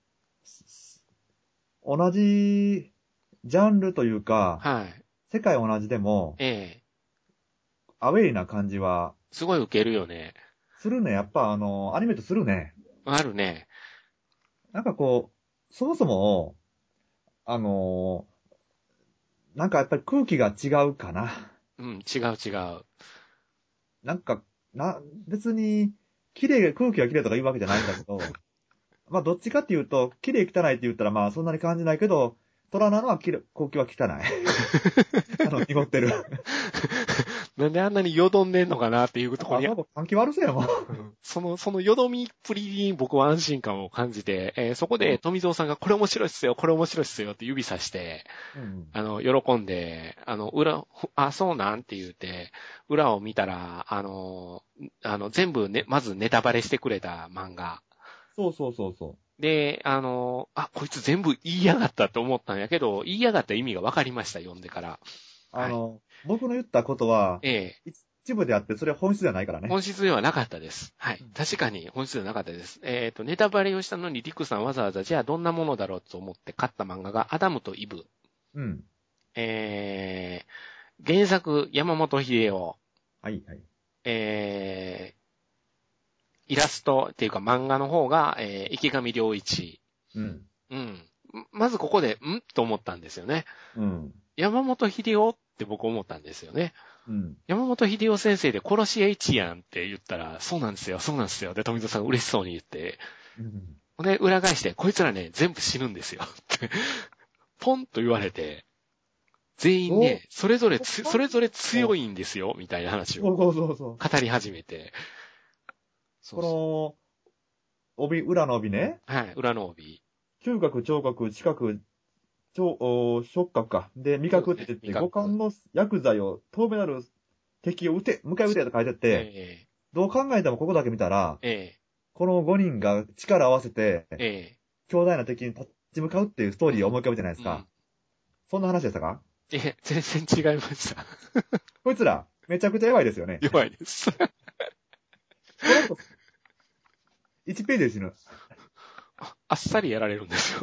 ー同じジャンルというか、 はい。 世界同じでも、 ええアウェイな感じは、 すごい受けるよね。 するね。やっぱあのーアニメートするね。 あるね。 なんかこう、そもそも、あのーなんかやっぱり空気が違うかな。 うん、違う違う。 なんか、な、別に、綺麗、空気が綺麗とか言うわけじゃないんだけど、まあどっちかっていうと、綺麗汚いって言ったらまあそんなに感じないけど、虎なのは綺麗、空気は汚い。あの、濁ってる。 なんであんなによどんでんのかなっていうところに、 あの子換気悪そうやもん。 うんその、そのよどみっぷりに僕は安心感を感じて、えーそこで富蔵さんがこれ面白いっすよ、これ面白いっすよって指さして、 うん。 あの、喜んで、あの、裏、あ、そうなんって言って、裏を見たら、あの、あの、全部ね、まずネタバレしてくれた漫画。 そうそうそうそう。 で、あの、あ、こいつ全部言いやがったと思ったんやけど、言いやがった意味が分かりました、読んでから。はい。 あの、僕の言ったことは、 ええ。 一部であって、それは本質ではないからね。 本質ではなかったです。はい。 うん確かに本質ではなかったです。えっと、ネタバレをしたのにリクさんわざわざ、じゃあどんなものだろうと思って買った漫画が、アダムとイブ。 うん。 えー、原作、山本秀夫。 はいはい。 えー、イラストっていうか漫画の方が、えー、池上良一。 うん。 うん。まずここで、んと思ったんですよね。 うん。 山本秀夫って僕思ったんですよね。 うん。 山本秀夫先生で殺し屋一やんって言ったら、そうなんですよ、そうなんですよ。で、富田さん嬉しそうに言って、 うん。 で、裏返して、こいつらね、全部死ぬんですよ。ってポンと言われて、全員そう、 ね、それぞれつ、 そうそれぞれ強いんですよ、みたいな話をそうそうそう。 語り始めて。そうそこの、帯、裏の帯ね。 う。はい、裏の帯。 嗅覚、聴覚、知覚、聴、お触覚か。で、味そうですね、 覚って言って、 味覚。 五感の薬剤を、透明なる敵を撃て、向かい撃てと書いてあって、 えどう考えてもここだけ見たら、 ええこのごにんが力を合わせて、 ええ強大な敵に立ち向かうっていうストーリーを思い浮かべるじゃないでうん、うん。 すか。 そんな話でしたか？ え、全然違いました。 こいつら、めちゃくちゃ弱いですよね。 弱いです。 この子、いちページで死ぬ。 あっさりやられるんですよ。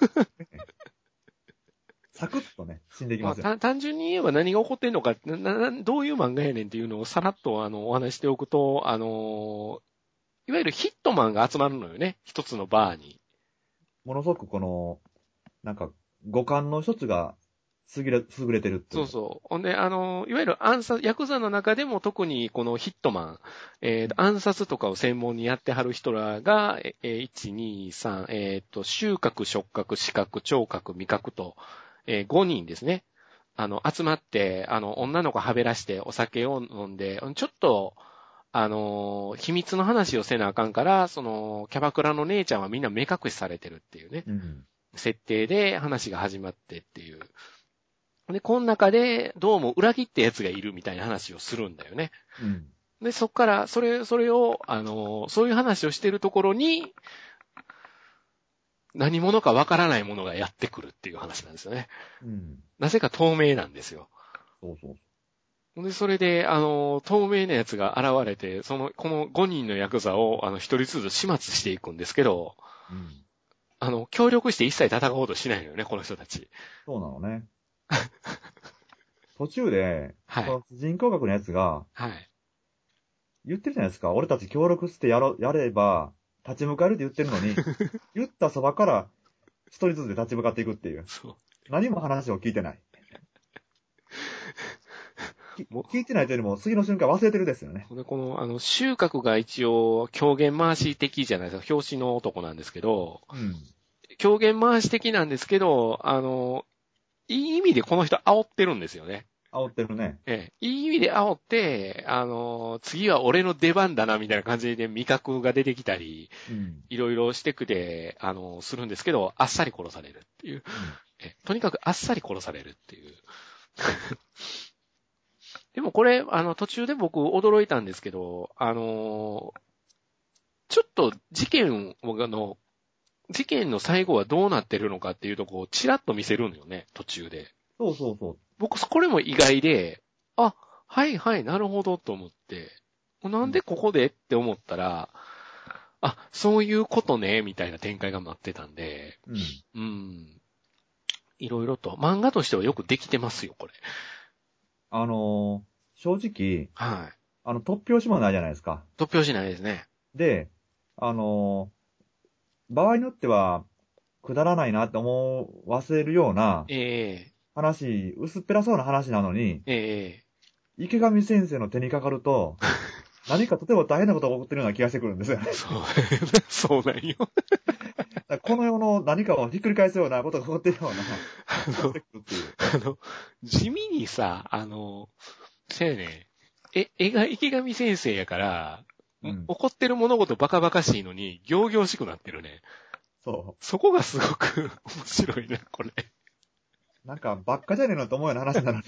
サクッとね、死んでいきまあ、 ますよ。 た単純に言えば何が起こってんのか、な、な、どういう漫画やねんっていうのをさらっとあの、お話しておくと、あのいわゆるヒットマンが集まるのよね。一つのバーに。 ものすごくこの、なんか、五感の一つが優れ、優れてるっていう。 そうそう。ほんで、あの、いわゆる暗殺、ヤクザの中でも特にこのヒットマン、えーと暗殺とかを専門にやってはる人らが、えー、いち、に、さん、えっ、と、収穫、触覚、視覚、聴覚、味覚と、えー、ごにんですね。あの、集まって、あの、女の子はべらしてお酒を飲んで、ちょっと、あの、秘密の話をせなあかんから、その、キャバクラの姉ちゃんはみんな目隠しされてるっていうね、 うん。 設定で話が始まってっていう。で、この中で、どうも裏切った奴がいるみたいな話をするんだよね。 うん。 で、そっから、それ、それを、あの、そういう話をしてるところに、何者かわからないものがやってくるっていう話なんですよね。 うん。 なぜか透明なんですよ。 そうそうで、それで、あの、透明なやつが現れて、その、このごにんのヤクザを、あの、一人ずつ始末していくんですけど、 そう。うん。 あの、協力して一切戦おうとしないのよね、この人たち。 そうなのね。途中で、 はい。 この主人公格のやつが、 はい。 言ってるじゃないですか。俺たち協力してやろ、やれば、立ち向かえるって言ってるのに、言ったそばから一人ずつで立ち向かっていくっていう。 そう。 何も話を聞いてない。きも聞いてないというよりも、次の瞬間忘れてるですよね。 う、この、あの、収穫が一応、狂言回し的じゃないですか。表紙の男なんですけど、 うん。 狂言回し的なんですけど、あの、いい意味でこの人煽ってるんですよね。 煽ってるね。 ええ、いい意味で煽って、あの、次は俺の出番だな、みたいな感じで味覚が出てきたり、 うん。 いろいろしてくで、あの、するんですけど、あっさり殺されるっていう。 うん。 えとにかくあっさり殺されるっていう。でもこれ、あの、途中で僕驚いたんですけど、あの、ちょっと事件を、あの、事件の最後はどうなってるのかっていうとこをチラッと見せるのよね、途中で。 そうそうそう。 僕、これも意外で、あ、はいはい、なるほどと思って、なんでここでって思ったら、あ、そういうことね、みたいな展開が待ってたんで、 うん。 うん。いろいろと。漫画としてはよくできてますよ、これ。 あのー正直、 はい。 あの、突拍子もないじゃないですか。 突拍子ないですね。 で、あのー場合によっては、くだらないなって思わせるようなええ話、薄っぺらそうな話なのに、 ええ池上先生の手にかかると、何かとても大変なことが起こってるような気がしてくるんですよね。 そう、そうなんよ。 だからこの世の何かをひっくり返すようなことが起こってるようなあの気がしてくるっていう。 あの、地味にさ、あの、せやね、え、絵が池上先生やから、 うん。 怒ってる物事バカバカしいのに、行々しくなってるね。 そそこがすごく面白いな、これ。 う。なんか、ばっかじゃねえのと思うような話なのに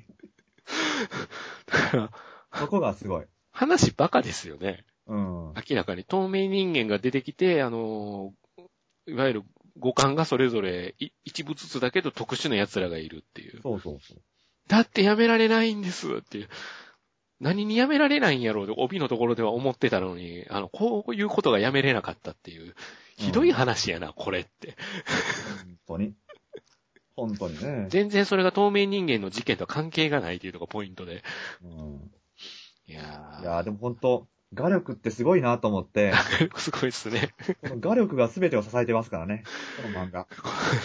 だから、 そこがすごい。 話バカですよね。 うん。 明らかに透明人間が出てきて、あの、いわゆる五感がそれぞれい一部ずつだけど特殊な奴らがいるっていう。 そうそうそう。 だってやめられないんですっていう。何にやめられないんやろうって帯のところでは思ってたのに、あの、こういうことがやめれなかったっていう。ひどい話やな、これって。 本当に。本当にね。 全然それが透明人間の事件とは関係がないっていうところがポイントで。 うん。 いやいやーでも本当、画力ってすごいなと思って、 ー、すごいですね。 この画力が全てを支えてますからね。この漫画。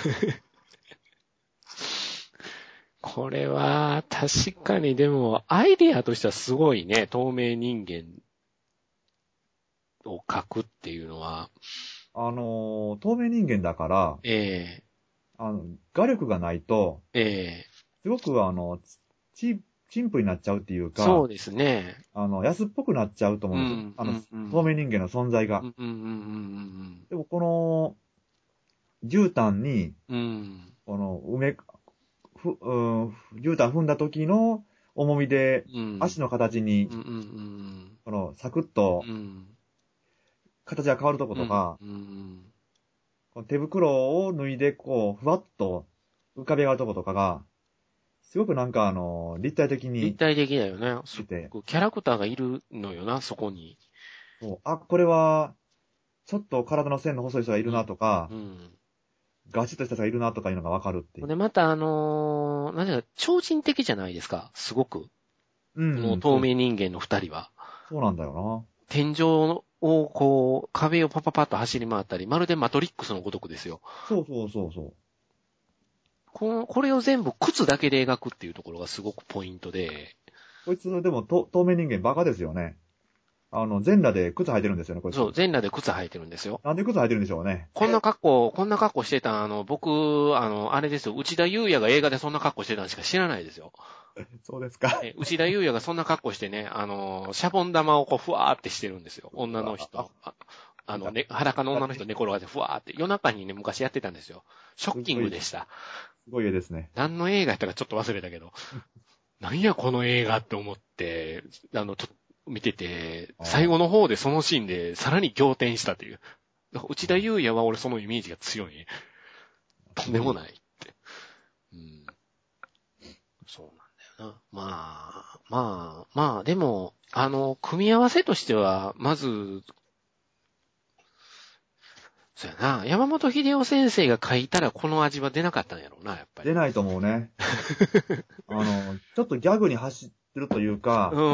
これは、確かにでも、アイディアとしてはすごいね、透明人間を描くっていうのは。 あのー透明人間だから、 えあの、画力がないと、 えええすごくあの、チ、チンプになっちゃうっていうか、 そうですね。 あの、安っぽくなっちゃうと思うんですよ。 うん、 あの、 うん、うん。 透明人間の存在が。 うん、うん、うん、 でもこの、絨毯に、 うん、うん。うん。 この、埋め、ふ、うん、絨毯踏んだ時の重みで、 うん。 足の形に、 うん、うん、 この、サクッと、 うん。うん。 形が変わるとこうん、 とか、 うん。 この手袋を脱いで、こう、ふわっと浮かび上がるとことかが、すごくなんかあの、立体的に。 立体的だよね。 してて。 キャラクターがいるのよな、そこに。 そう。あ、これは、ちょっと体の線の細い人がいるなとか、 うん。うんガチッとした人がいるなとかいうのがわかるっていう。 で、またあのー、何ていうか、超人的じゃないですか、すごく。 うん、 この透明人間の二人は。 そうなんだよ天井をこう、壁をパパパッと走り回ったり、まるでマトリックスのごとくですよ。 な。そうそうそうそう。 この、これを全部靴だけで描くっていうところがすごくポイントで。 こいつ、でも、と透明人間バカですよね。あの、全裸で靴履いてるんですよね、こいつ。 そう、全裸で靴履いてるんですよ。 なんで靴履いてるんでしょうね。 こんな格好、こんな格好してた、あの、僕、あの、あれですよ、内田祐也が映画でそんな格好してたんしか知らないですよ。 そうですか。 え内田祐也がそんな格好してね、あの、シャボン玉をこう、ふわーってしてるんですよ。女の人。ああの、ね、裸の女の人寝転がってふわーって、夜中にね、昔やってたんですよ。ショッキングでした。 すごい絵ですね。 何の映画やったかちょっと忘れたけど、何やこの映画って思って、あの、と見てて、最後の方でそのシーンでさらに仰天したという。内田祐也は俺そのイメージが強い。とんでもないって。うん、そうなんだよな。まあ、まあ、まあ、でも、あの、組み合わせとしては、まず、そうやな。山本秀夫先生が書いたらこの味は出なかったんやろうな、やっぱり。 出ないと思うね。あの、ちょっとギャグに走ってるというか、 うん。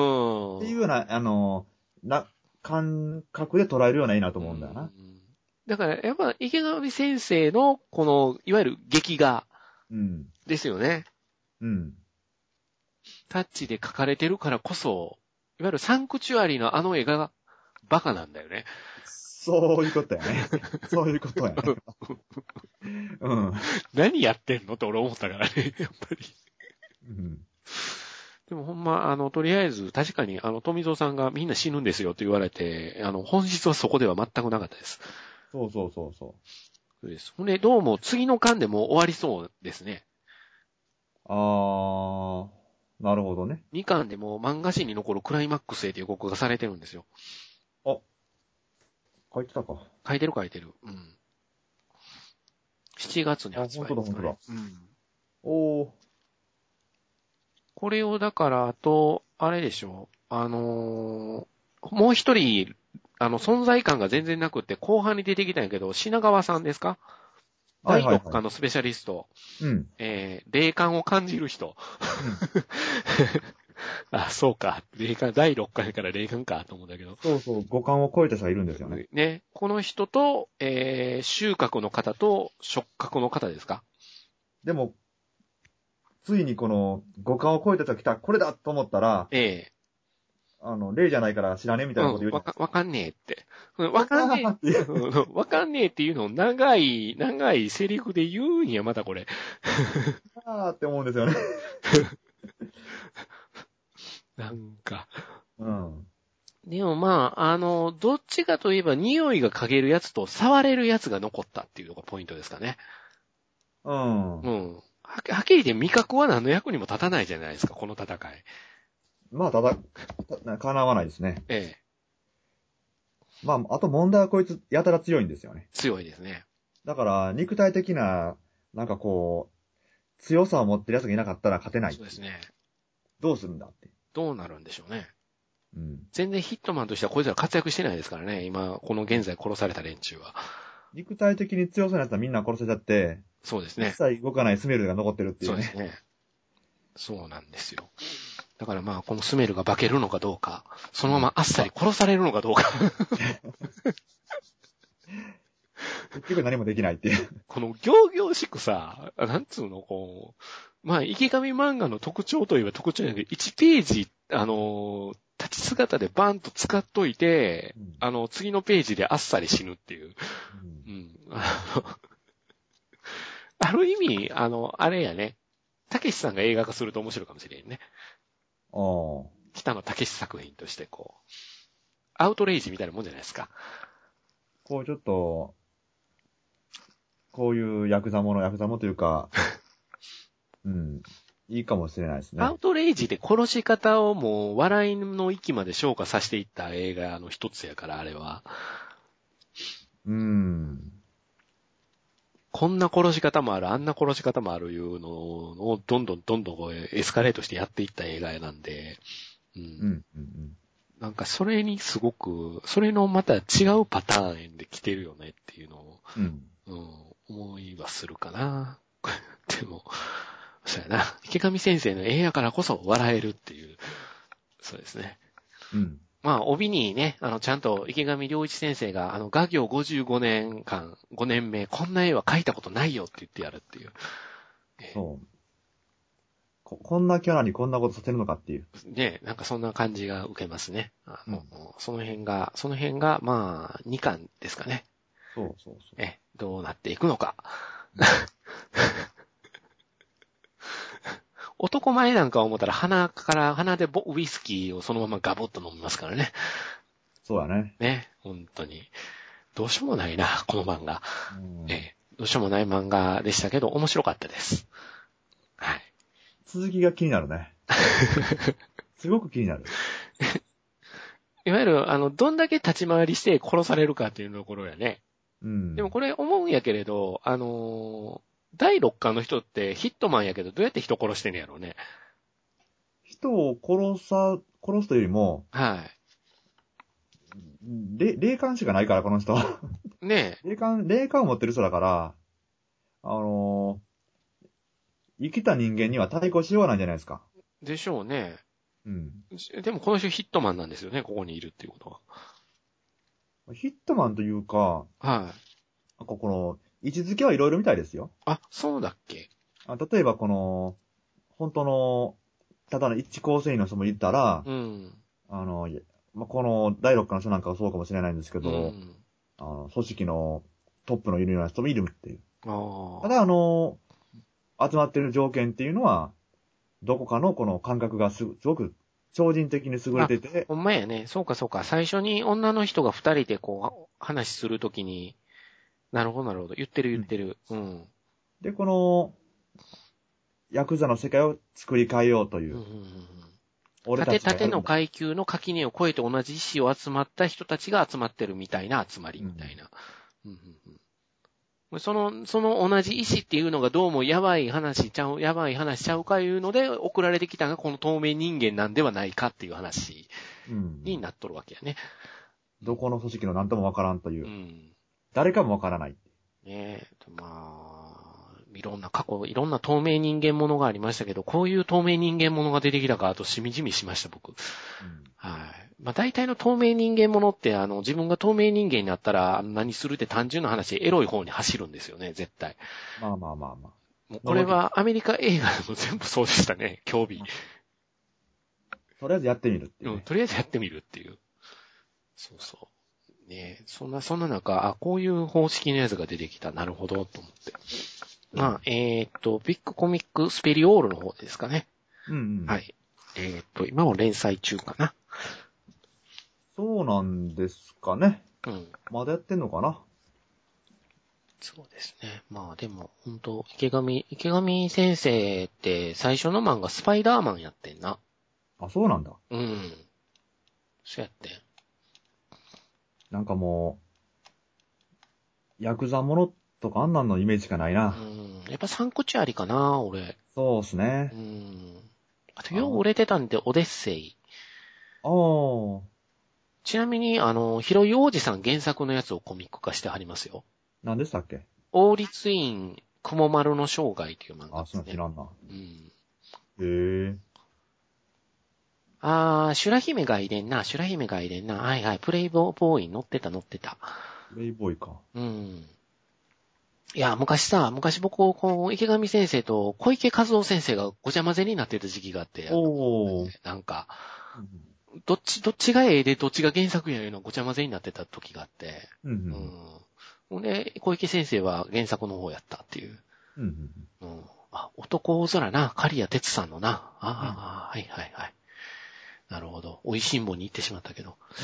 っていうような、あの、な、感覚で捉えるような絵なと思うんだよな。 うん、だから、やっぱ、池上先生の、この、いわゆる劇画ですよね。 うん。うん。 タッチで描かれてるからこそ、いわゆるサンクチュアリのあの絵がバカなんだよね。 そういうことやね。そういうことやね。うん。 何やってんのって俺思ったからね、やっぱり。 うん。 でもほんま、あの、とりあえず、確かに、あの、富蔵さんがみんな死ぬんですよって言われて、あの、本質はそこでは全くなかったです。 そうそうそうそそうです。ほんで、どうも次の巻でもう終わりそうですね。 う。あー、なるほどね。 にかんでも漫画史に残るクライマックスへと予告がされてるんですよ。 あ、書いてたか。 書いてる書いてる。うん。しちがつにあ、 発売本当だ、 ですかね。 本当だ。 うん。 おー。 これをだから、あと、あれでしょう。あのーもう一人、あの、存在感が全然なくって、後半に出てきたんやけど、品川さんですか？第はいはいはい六巻のスペシャリスト。 うん。 えー、霊感を感じる人。 うん。 あ、そうか。霊感、第六巻から霊感かと思うんだけど。 そうそう、五感を超えた人がいるんですよね。 ね。この人と、えー、収穫の方と触覚の方ですか？ でも、ついにこの五感を超えた人が来た、これだと思ったら、 ええあの、霊じゃないから知らねえみたいなこと言うじゃわか、わかんねえって。 ないわかんねですか。 え。わかんねえっていうのを長い、長いセリフで言うんや、またこれ。 あーって思うんですよね。 なんか。 うん。 でもまあ、あの、どっちかといえば匂いが嗅げるやつと触れるやつが残ったっていうのがポイントですかね。 うん。 うん。ははっきり言って味覚は何の役にも立たないじゃないですか、この戦い。 まあ、ただ、た叶わないですね。 ええ。 まあ、あと問題はこいつ、やたら強いんですよね。 強いですね。 だから、肉体的な、なんかこう、強さを持ってる奴がいなかったら勝てない。 そうですね。 どうするんだって。 どうなるんでしょうね。 うん。 全然ヒットマンとしてはこいつら活躍してないですからね。今、この現在殺された連中は。 肉体的に強そうな奴はみんな殺せちゃって、一そうですね。 切動かないスメルが残ってるっていうね。 そうですね。そうなんですよ。だからまあ、このスメルが化けるのかどうか、そのままあっさり殺されるのかどうか。 結局何もできないっていう。 この行々しくさ、なんつうの、こう、まあ、池上漫画の特徴といえば特徴やけど、いちページ、あの、立ち姿でバンと使っといて、 うん、 あの、次のページであっさり死ぬっていう。 うん、 うん。あのある意味、あの、あれやね。たけしさんが映画化すると面白いかもしれんね。 ああ。 北野たけし作品としてこう、アウトレイジみたいなもんじゃないですか。 こうちょっと、こういうヤクザもの、ヤクザものというか、うん、いいかもしれないですね。 アウトレイジで殺し方をもう笑いの域まで昇華させていった映画の一つやから、あれは。 うん。 こんな殺し方もある、あんな殺し方もあるいうのを、どんどんどんどんこうエスカレートしてやっていった映画なんで、うん。 うんうんうん。 なんかそれにすごく、それのまた違うパターンで来てるよねっていうのを、 うん。 うん、思いはするかな。でも、そうやな。池上先生の絵やからこそ笑えるっていう、そうですね。 うん。 まあ、帯にね、あの、ちゃんと池上良一先生が、あの、画業ごじゅうごねんかん、ごねんめ、こんな絵は描いたことないよって言ってやるっていう。 そう。こ、こんなキャラにこんなことさせるのかっていう。 ね、なんかそんな感じが受けますね。あの、 うん、 その辺が、その辺が、まあ、にかんですかね。 そうそうそう。 え、どうなっていくのか。男前なんか思ったら鼻から、鼻でボウイスキーをそのままガボッと飲みますからね。 そうやね。 ね、本当に。どうしようもないな、この漫画。 うん、 え、どうしようもない漫画でしたけど、面白かったです。はい。 続きが気になるね。すごく気になる。 いわゆる、あの、どんだけ立ち回りして殺されるかっていうところやね。 うん。 でもこれ思うんやけれど、あのー、だいろっかんの人ってヒットマンやけど、どうやって人殺してんのやろうね。 人を殺さ、殺すというよりも、 はれ霊感しかないから、この人。 い。ね霊感、霊感を持ってる人だから、あのー生きた人間には対抗しようがないんじゃないですか。 え。でしょうね。 うん。 でもこの人ヒットマンなんですよね、ここにいるっていうことは。 ヒットマンというか、 はい。 ここの、位置づけはいろいろみたいですよ。 あ、そうだっけ。 あ例えばこの、本当の、ただの一構成員の人もいたら、 うん。 あの、いまあ、このだいろっかの人なんかはそうかもしれないんですけうど、 ん。 あの、組織のトップのいるような人もいるっていう。 ああ。 ただ、あの、集まってる条件っていうのは、どこかのこの感覚がす、すごく超人的に優れあ、 てて、 ほんまやね。そうかそうか。最初に女の人が二人でこう、話するときに、なるほどなるほど。言ってる言ってる。うん。 で、この、ヤクザの世界を作り変えようという、 うんうんうんうん。 俺た縦縦のちがやるんだ。 階級の垣根を越えて同じ意志を集まった人たちが集まってるみたいな集まりみたいな。うんうんうん、その、その同じ意志っていうのがどうもやばい話ちゃう、やばい話ちゃうかいうので送られてきたのがこの透明人間なんではないかっていう話うんになっとるわけやね。 どこの組織の何ともわからんというう。 ん。 誰かもわからない。 ねえ、まあ、いろんな過去、いろんな透明人間ものがありましたけど、こういう透明人間ものが出てきたかとしみじみしました、僕。 うんはい。まあ大体の透明人間ものって、あの、自分が透明人間になったら何するって単純な話でエロい方に走るんですよね、絶対。 まあまあまあまあ。 もうこれはアメリカ映画でも全部そうでしたね、興味。 とりあえずやってみるっていううん、 ね。 とりあえずやってみるっていう。そうそう。ねえ、そんな、そんな中、あ、こういう方式のやつが出てきた。なるほど、と思って。まあ、えーっと、ビッグコミックスペリオールの方ですかね。 うんうん。 はい。えーっと、今も連載中かな。 そうなんですかね。 うん。 まだやってんのかな。 そうですね。まあでも、本当池上、池上先生って最初の漫画スパイダーマンやってんな。 あ、そうなんだ。 うん。そうやってん。 なんかもう、ヤクザものとかあんなんのイメージしかないな。 うん。やっぱサンクチュアリかな、俺。 そうっすねう。ん。あと、 あの、 よう売れてたんで、オデッセイ。 ああ、 ちなみに、あの、ヒロイ王子さん原作のやつをコミック化してはりますよ。 何でしたっけ？ 王立院雲丸の生涯という漫画あ、 ですね。 そういうの知らんな。 うん。 へえ。 あー、シュラ姫がいれんな、シュラ姫がいれんな。はいはい、プレイボーイに乗ってた乗ってた。 プレイボーイか。 うん。いや、昔さ、昔僕、こう、池上先生と小池和夫先生がごちゃ混ぜになってた時期があって、 おー。 なんか、 うんどっち、どっちが絵でどっちが原作やいうのごちゃ混ぜになってた時があって、 うん。ううんん。ほんで、小池先生は原作の方やったっていう。 うん。 うん。あ、男空な、刈谷哲さんのな。ああ、はいはいはい。なるほど。美味しんぼに行ってしまったけど。 うん。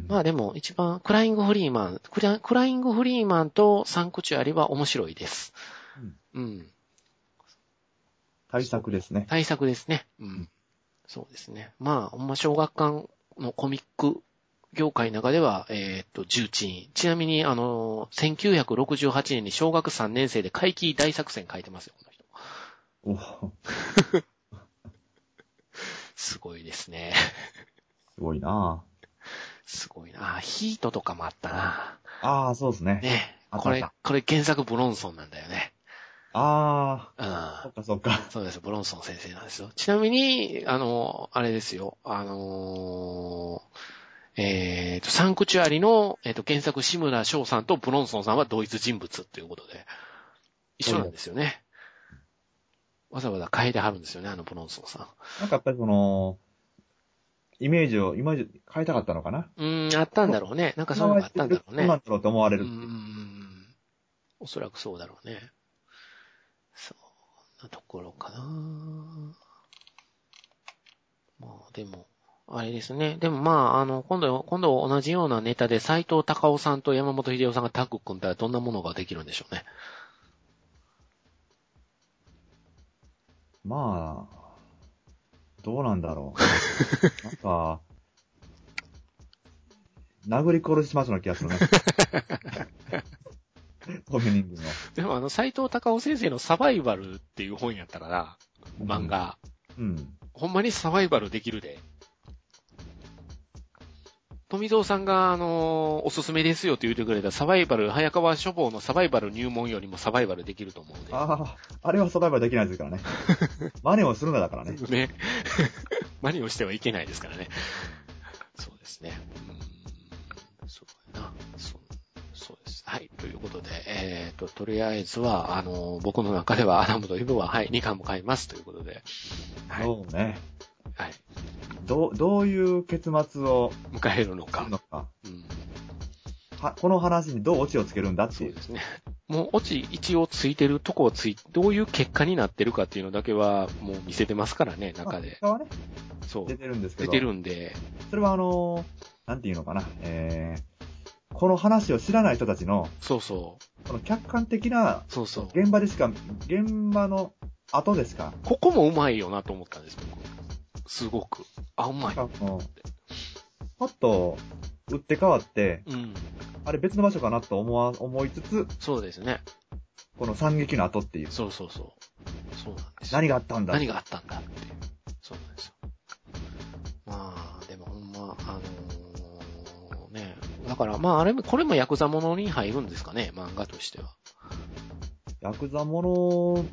まあでも、一番、クライングフリーマン、クラクライングフリーマンとサンクチュアリは面白いです。 うんうん。 対策ですね。 対策ですね。ううんん。そうですね。まあ、ほんま小学館のコミック業界の中では、えー、っと、重鎮。ちなみに、あの、せんきゅうひゃくろくじゅうはちねんに小学さんねん生で怪奇大作戦書いてますよ、この人。おすごいですね。 すごいなすごいな。ヒートとかもあったな。 ああ、そうですね。 ね。 あこれ、これ原作ブロンソンなんだよね。 ああ、 うん。 そっかそっか。 そうです。ブロンソン先生なんですよ。ちなみに、あの、あれですよ。あのー、えっ、と、サンクチュアリの、えっ、と、原作志村翔さんとブロンソンさんは同一人物ということで、一緒なんですよね。わざわざ変えてはるんですよね、あのブロンソンさん。 なんかやっぱりその、イメージを、イメージ変えたかったのかな。 うーん、あったんだろうね。なんかそういうのがあったんだろうね。 そうなんだろうと思われうーるっていう。 ん。おそらくそうだろうね。そんなところかな。まあ、でも、あれですね。でもまあ、あの、今度、今度同じようなネタで斎藤隆夫さんと山本秀夫さんがタッグ組んだらどんなものができるんでしょうね。 まあ、どうなんだろう。なんか、殴り殺しますような気がするね。トミ人間を。 でもあの、斎藤隆夫先生のサバイバルっていう本やったから、漫画。 うん。うん。 ほんまにサバイバルできるで。富蔵さんが、あのー、おすすめですよって言ってくれたサバイバル、早川書房のサバイバル入門よりもサバイバルできると思うんで。 ああ、あれはサバイバルできないですからね。真似をするのだからね。 ね。真似をしてはいけないですからね。そうですね。うーん、そうだな。そう、そうです。はい。ということで、えっと、とりあえずは、あのー、僕の中では、アダムとイブは、はい、にかんも買いますということで。はい。 そうね。 はい。 どう、どういう結末を迎えるのか。 するのか。 うん。 は、この話にどうオチをつけるんだっていう。 そうですね。もう、オチ一応ついてるとこをつい、どういう結果になってるかっていうのだけは、もう見せてますからね、中で。 まあ、結果はね、 そう。 出てるんですけど。 出てるんで。 それはあのー、なんていうのかな。えー、この話を知らない人たちの、 そうそう。 この客観的な、 そうそう。 現場でしか、現場の後でしか。 ここもうまいよなと思ったんです、僕。すごく。あ、うまい。 なんかもう、パッと、打って変わって、 うん。 あれ別の場所かなと思わ、思いつつ、 そうですね。 この惨劇の後っていう。 そうそうそう。そうなんですよ。 何があったんだ何があったんだっていう。そうなんですよ。まあ、でもほんま、あのー、ね。だから、まあ、あれも、これもヤクザものに入るんですかね、漫画としては。 ヤクザもの、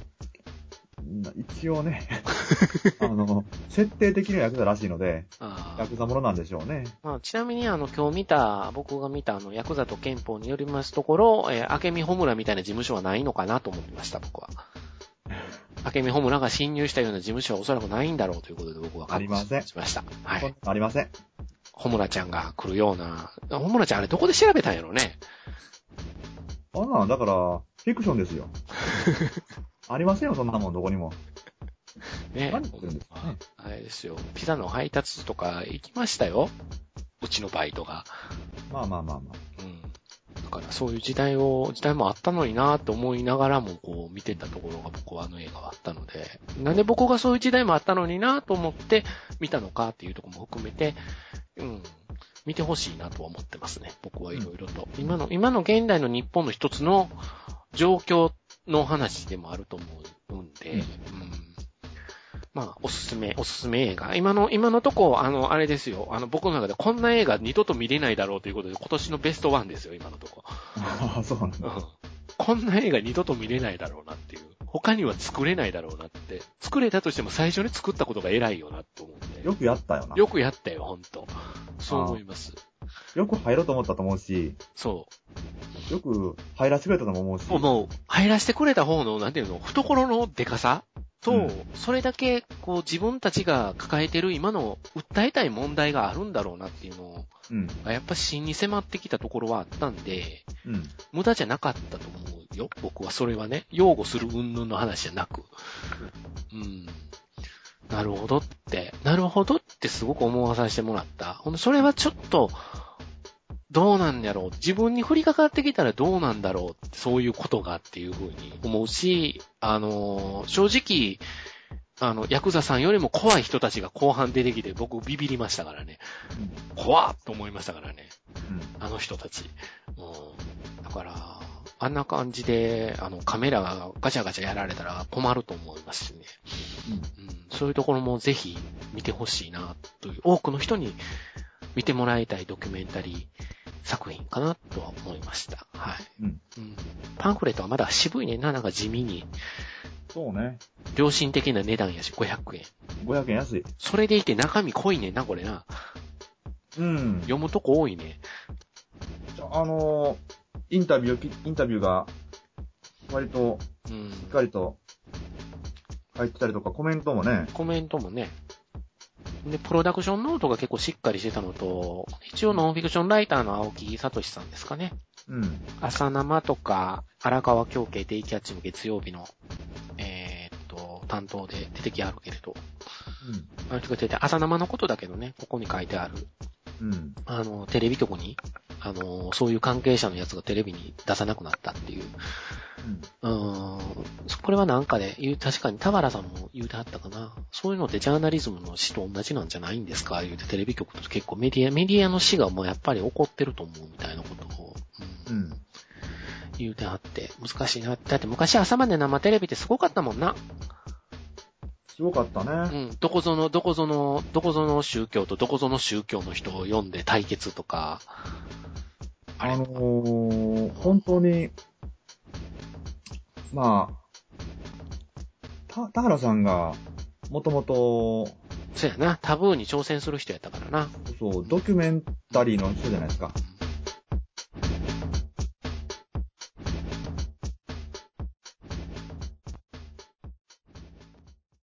一応ね、あの、設定的にはヤクザらしいので、ヤクザものなんでしょうね。 まあ、ちなみに、あの、今日見た、僕が見た、あの、ヤクザと憲法によりますところ、えー、明美穂村みたいな事務所はないのかなと思ってました、僕は。明美穂村が侵入したような事務所はおそらくないんだろうということで僕はありません。 しました。はい。 ありません。 穂村ちゃんが来るような、穂村ちゃんあれどこで調べたんやろね。 あんなの、だから、フィクションですよ。ありませんよ、そんなもん、どこにも。 ね何言ってるんですかね。 あれですよ。ピザの配達とか行きましたよ。うちのバイトが。 まあまあまあまあ。 うん。だからそういう時代を、時代もあったのになと思いながらもこう見てたところが僕はあの映画はあったので、なんで僕がそういう時代もあったのになと思って見たのかっていうところも含めて、うん。見てほしいなとは思ってますね。僕はいろいろと。うん、今の、今の現代の日本の一つの状況の話でもあると思うんで、うん、うんまあ、おすすめ、おすすめ映画。今の、今のとこ、あの、あれですよ。あの、僕の中でこんな映画二度と見れないだろうということで、今年のベストワンですよ、今のとこ。 ああ、そうなんだ、 うん。こんな映画二度と見れないだろうなっていう。他には作れないだろうなって。作れたとしても最初に作ったことが偉いよなと思うんで。 よくやったよな。 よくやったよ、ほんと。そう思います。 よく入ろうと思ったと思うし。 そう。 よく入らせてくれたとも思うし。 もう、入らせてくれた方の、なんていうの、懐のデカさと、うん、それだけ、こう、自分たちが抱えてる今の訴えたい問題があるんだろうなっていうのを、うん、やっぱ真に迫ってきたところはあったんで、うん、無駄じゃなかったと思うよ。僕はそれはね、擁護する云々の話じゃなく、うん。なるほどって、なるほどってすごく思わさせてもらった。それはちょっと、どうなんだろう。自分に降りかかってきたらどうなんだろう。そういうことがっていうふうに思うし、あのー、正直、 あの、ヤクザさんよりも怖い人たちが後半出てきて、僕ビビりましたからね。うん、怖っと思いましたからね。うん、あの人たち。うん、だから、あんな感じで、あの、カメラがガチャガチャやられたら困ると思いますしね。うんうん、そういうところもぜひ見てほしいな、という、多くの人に見てもらいたいドキュメンタリー作品かなとは思いました。はい。うんうん、パンフレットはまだ渋いねんな、なんか地味に。 そうね。 良心的な値段やし、ごひゃくえん。 ごひゃくえん安い。 それでいて中身濃いねんな、これな。うん。読むとこ多いね。 あのー、インタビュー、インタビューが、割と、しっかりと、入ってたりとか、コメントもね。 コメントもね。で、プロダクションノートが結構しっかりしてたのと、一応ノンフィクションライターの青木聡さんですかね。うん。朝生とか、荒川京慶デイキャッチの月曜日の、えー、っと、担当で出てきあるけれど。うん。あの人が出て、朝生のことだけどね、ここに書いてある。うん。あの、テレビ局に、あの、そういう関係者のやつがテレビに出さなくなったっていう。うん。うーん。これはなんかで、ね、確かに田原さんも言うてはったかな。そういうのってジャーナリズムの死と同じなんじゃないんですか言うてテレビ局と結構メディア、メディアの死がもうやっぱり起こってると思うみたいなことを、うん。うん、言うてはって、難しいな。だって昔朝まで生テレビってすごかったもんな。 すごかったね。 うん。どこぞの、どこぞの、どこぞの宗教とどこぞの宗教の人を読んで対決とか。 あのー、本当に、まあ、た、田原さんが、もともと、 そうやな。タブーに挑戦する人やったからな。 そう、ドキュメンタリーの人じゃないですか。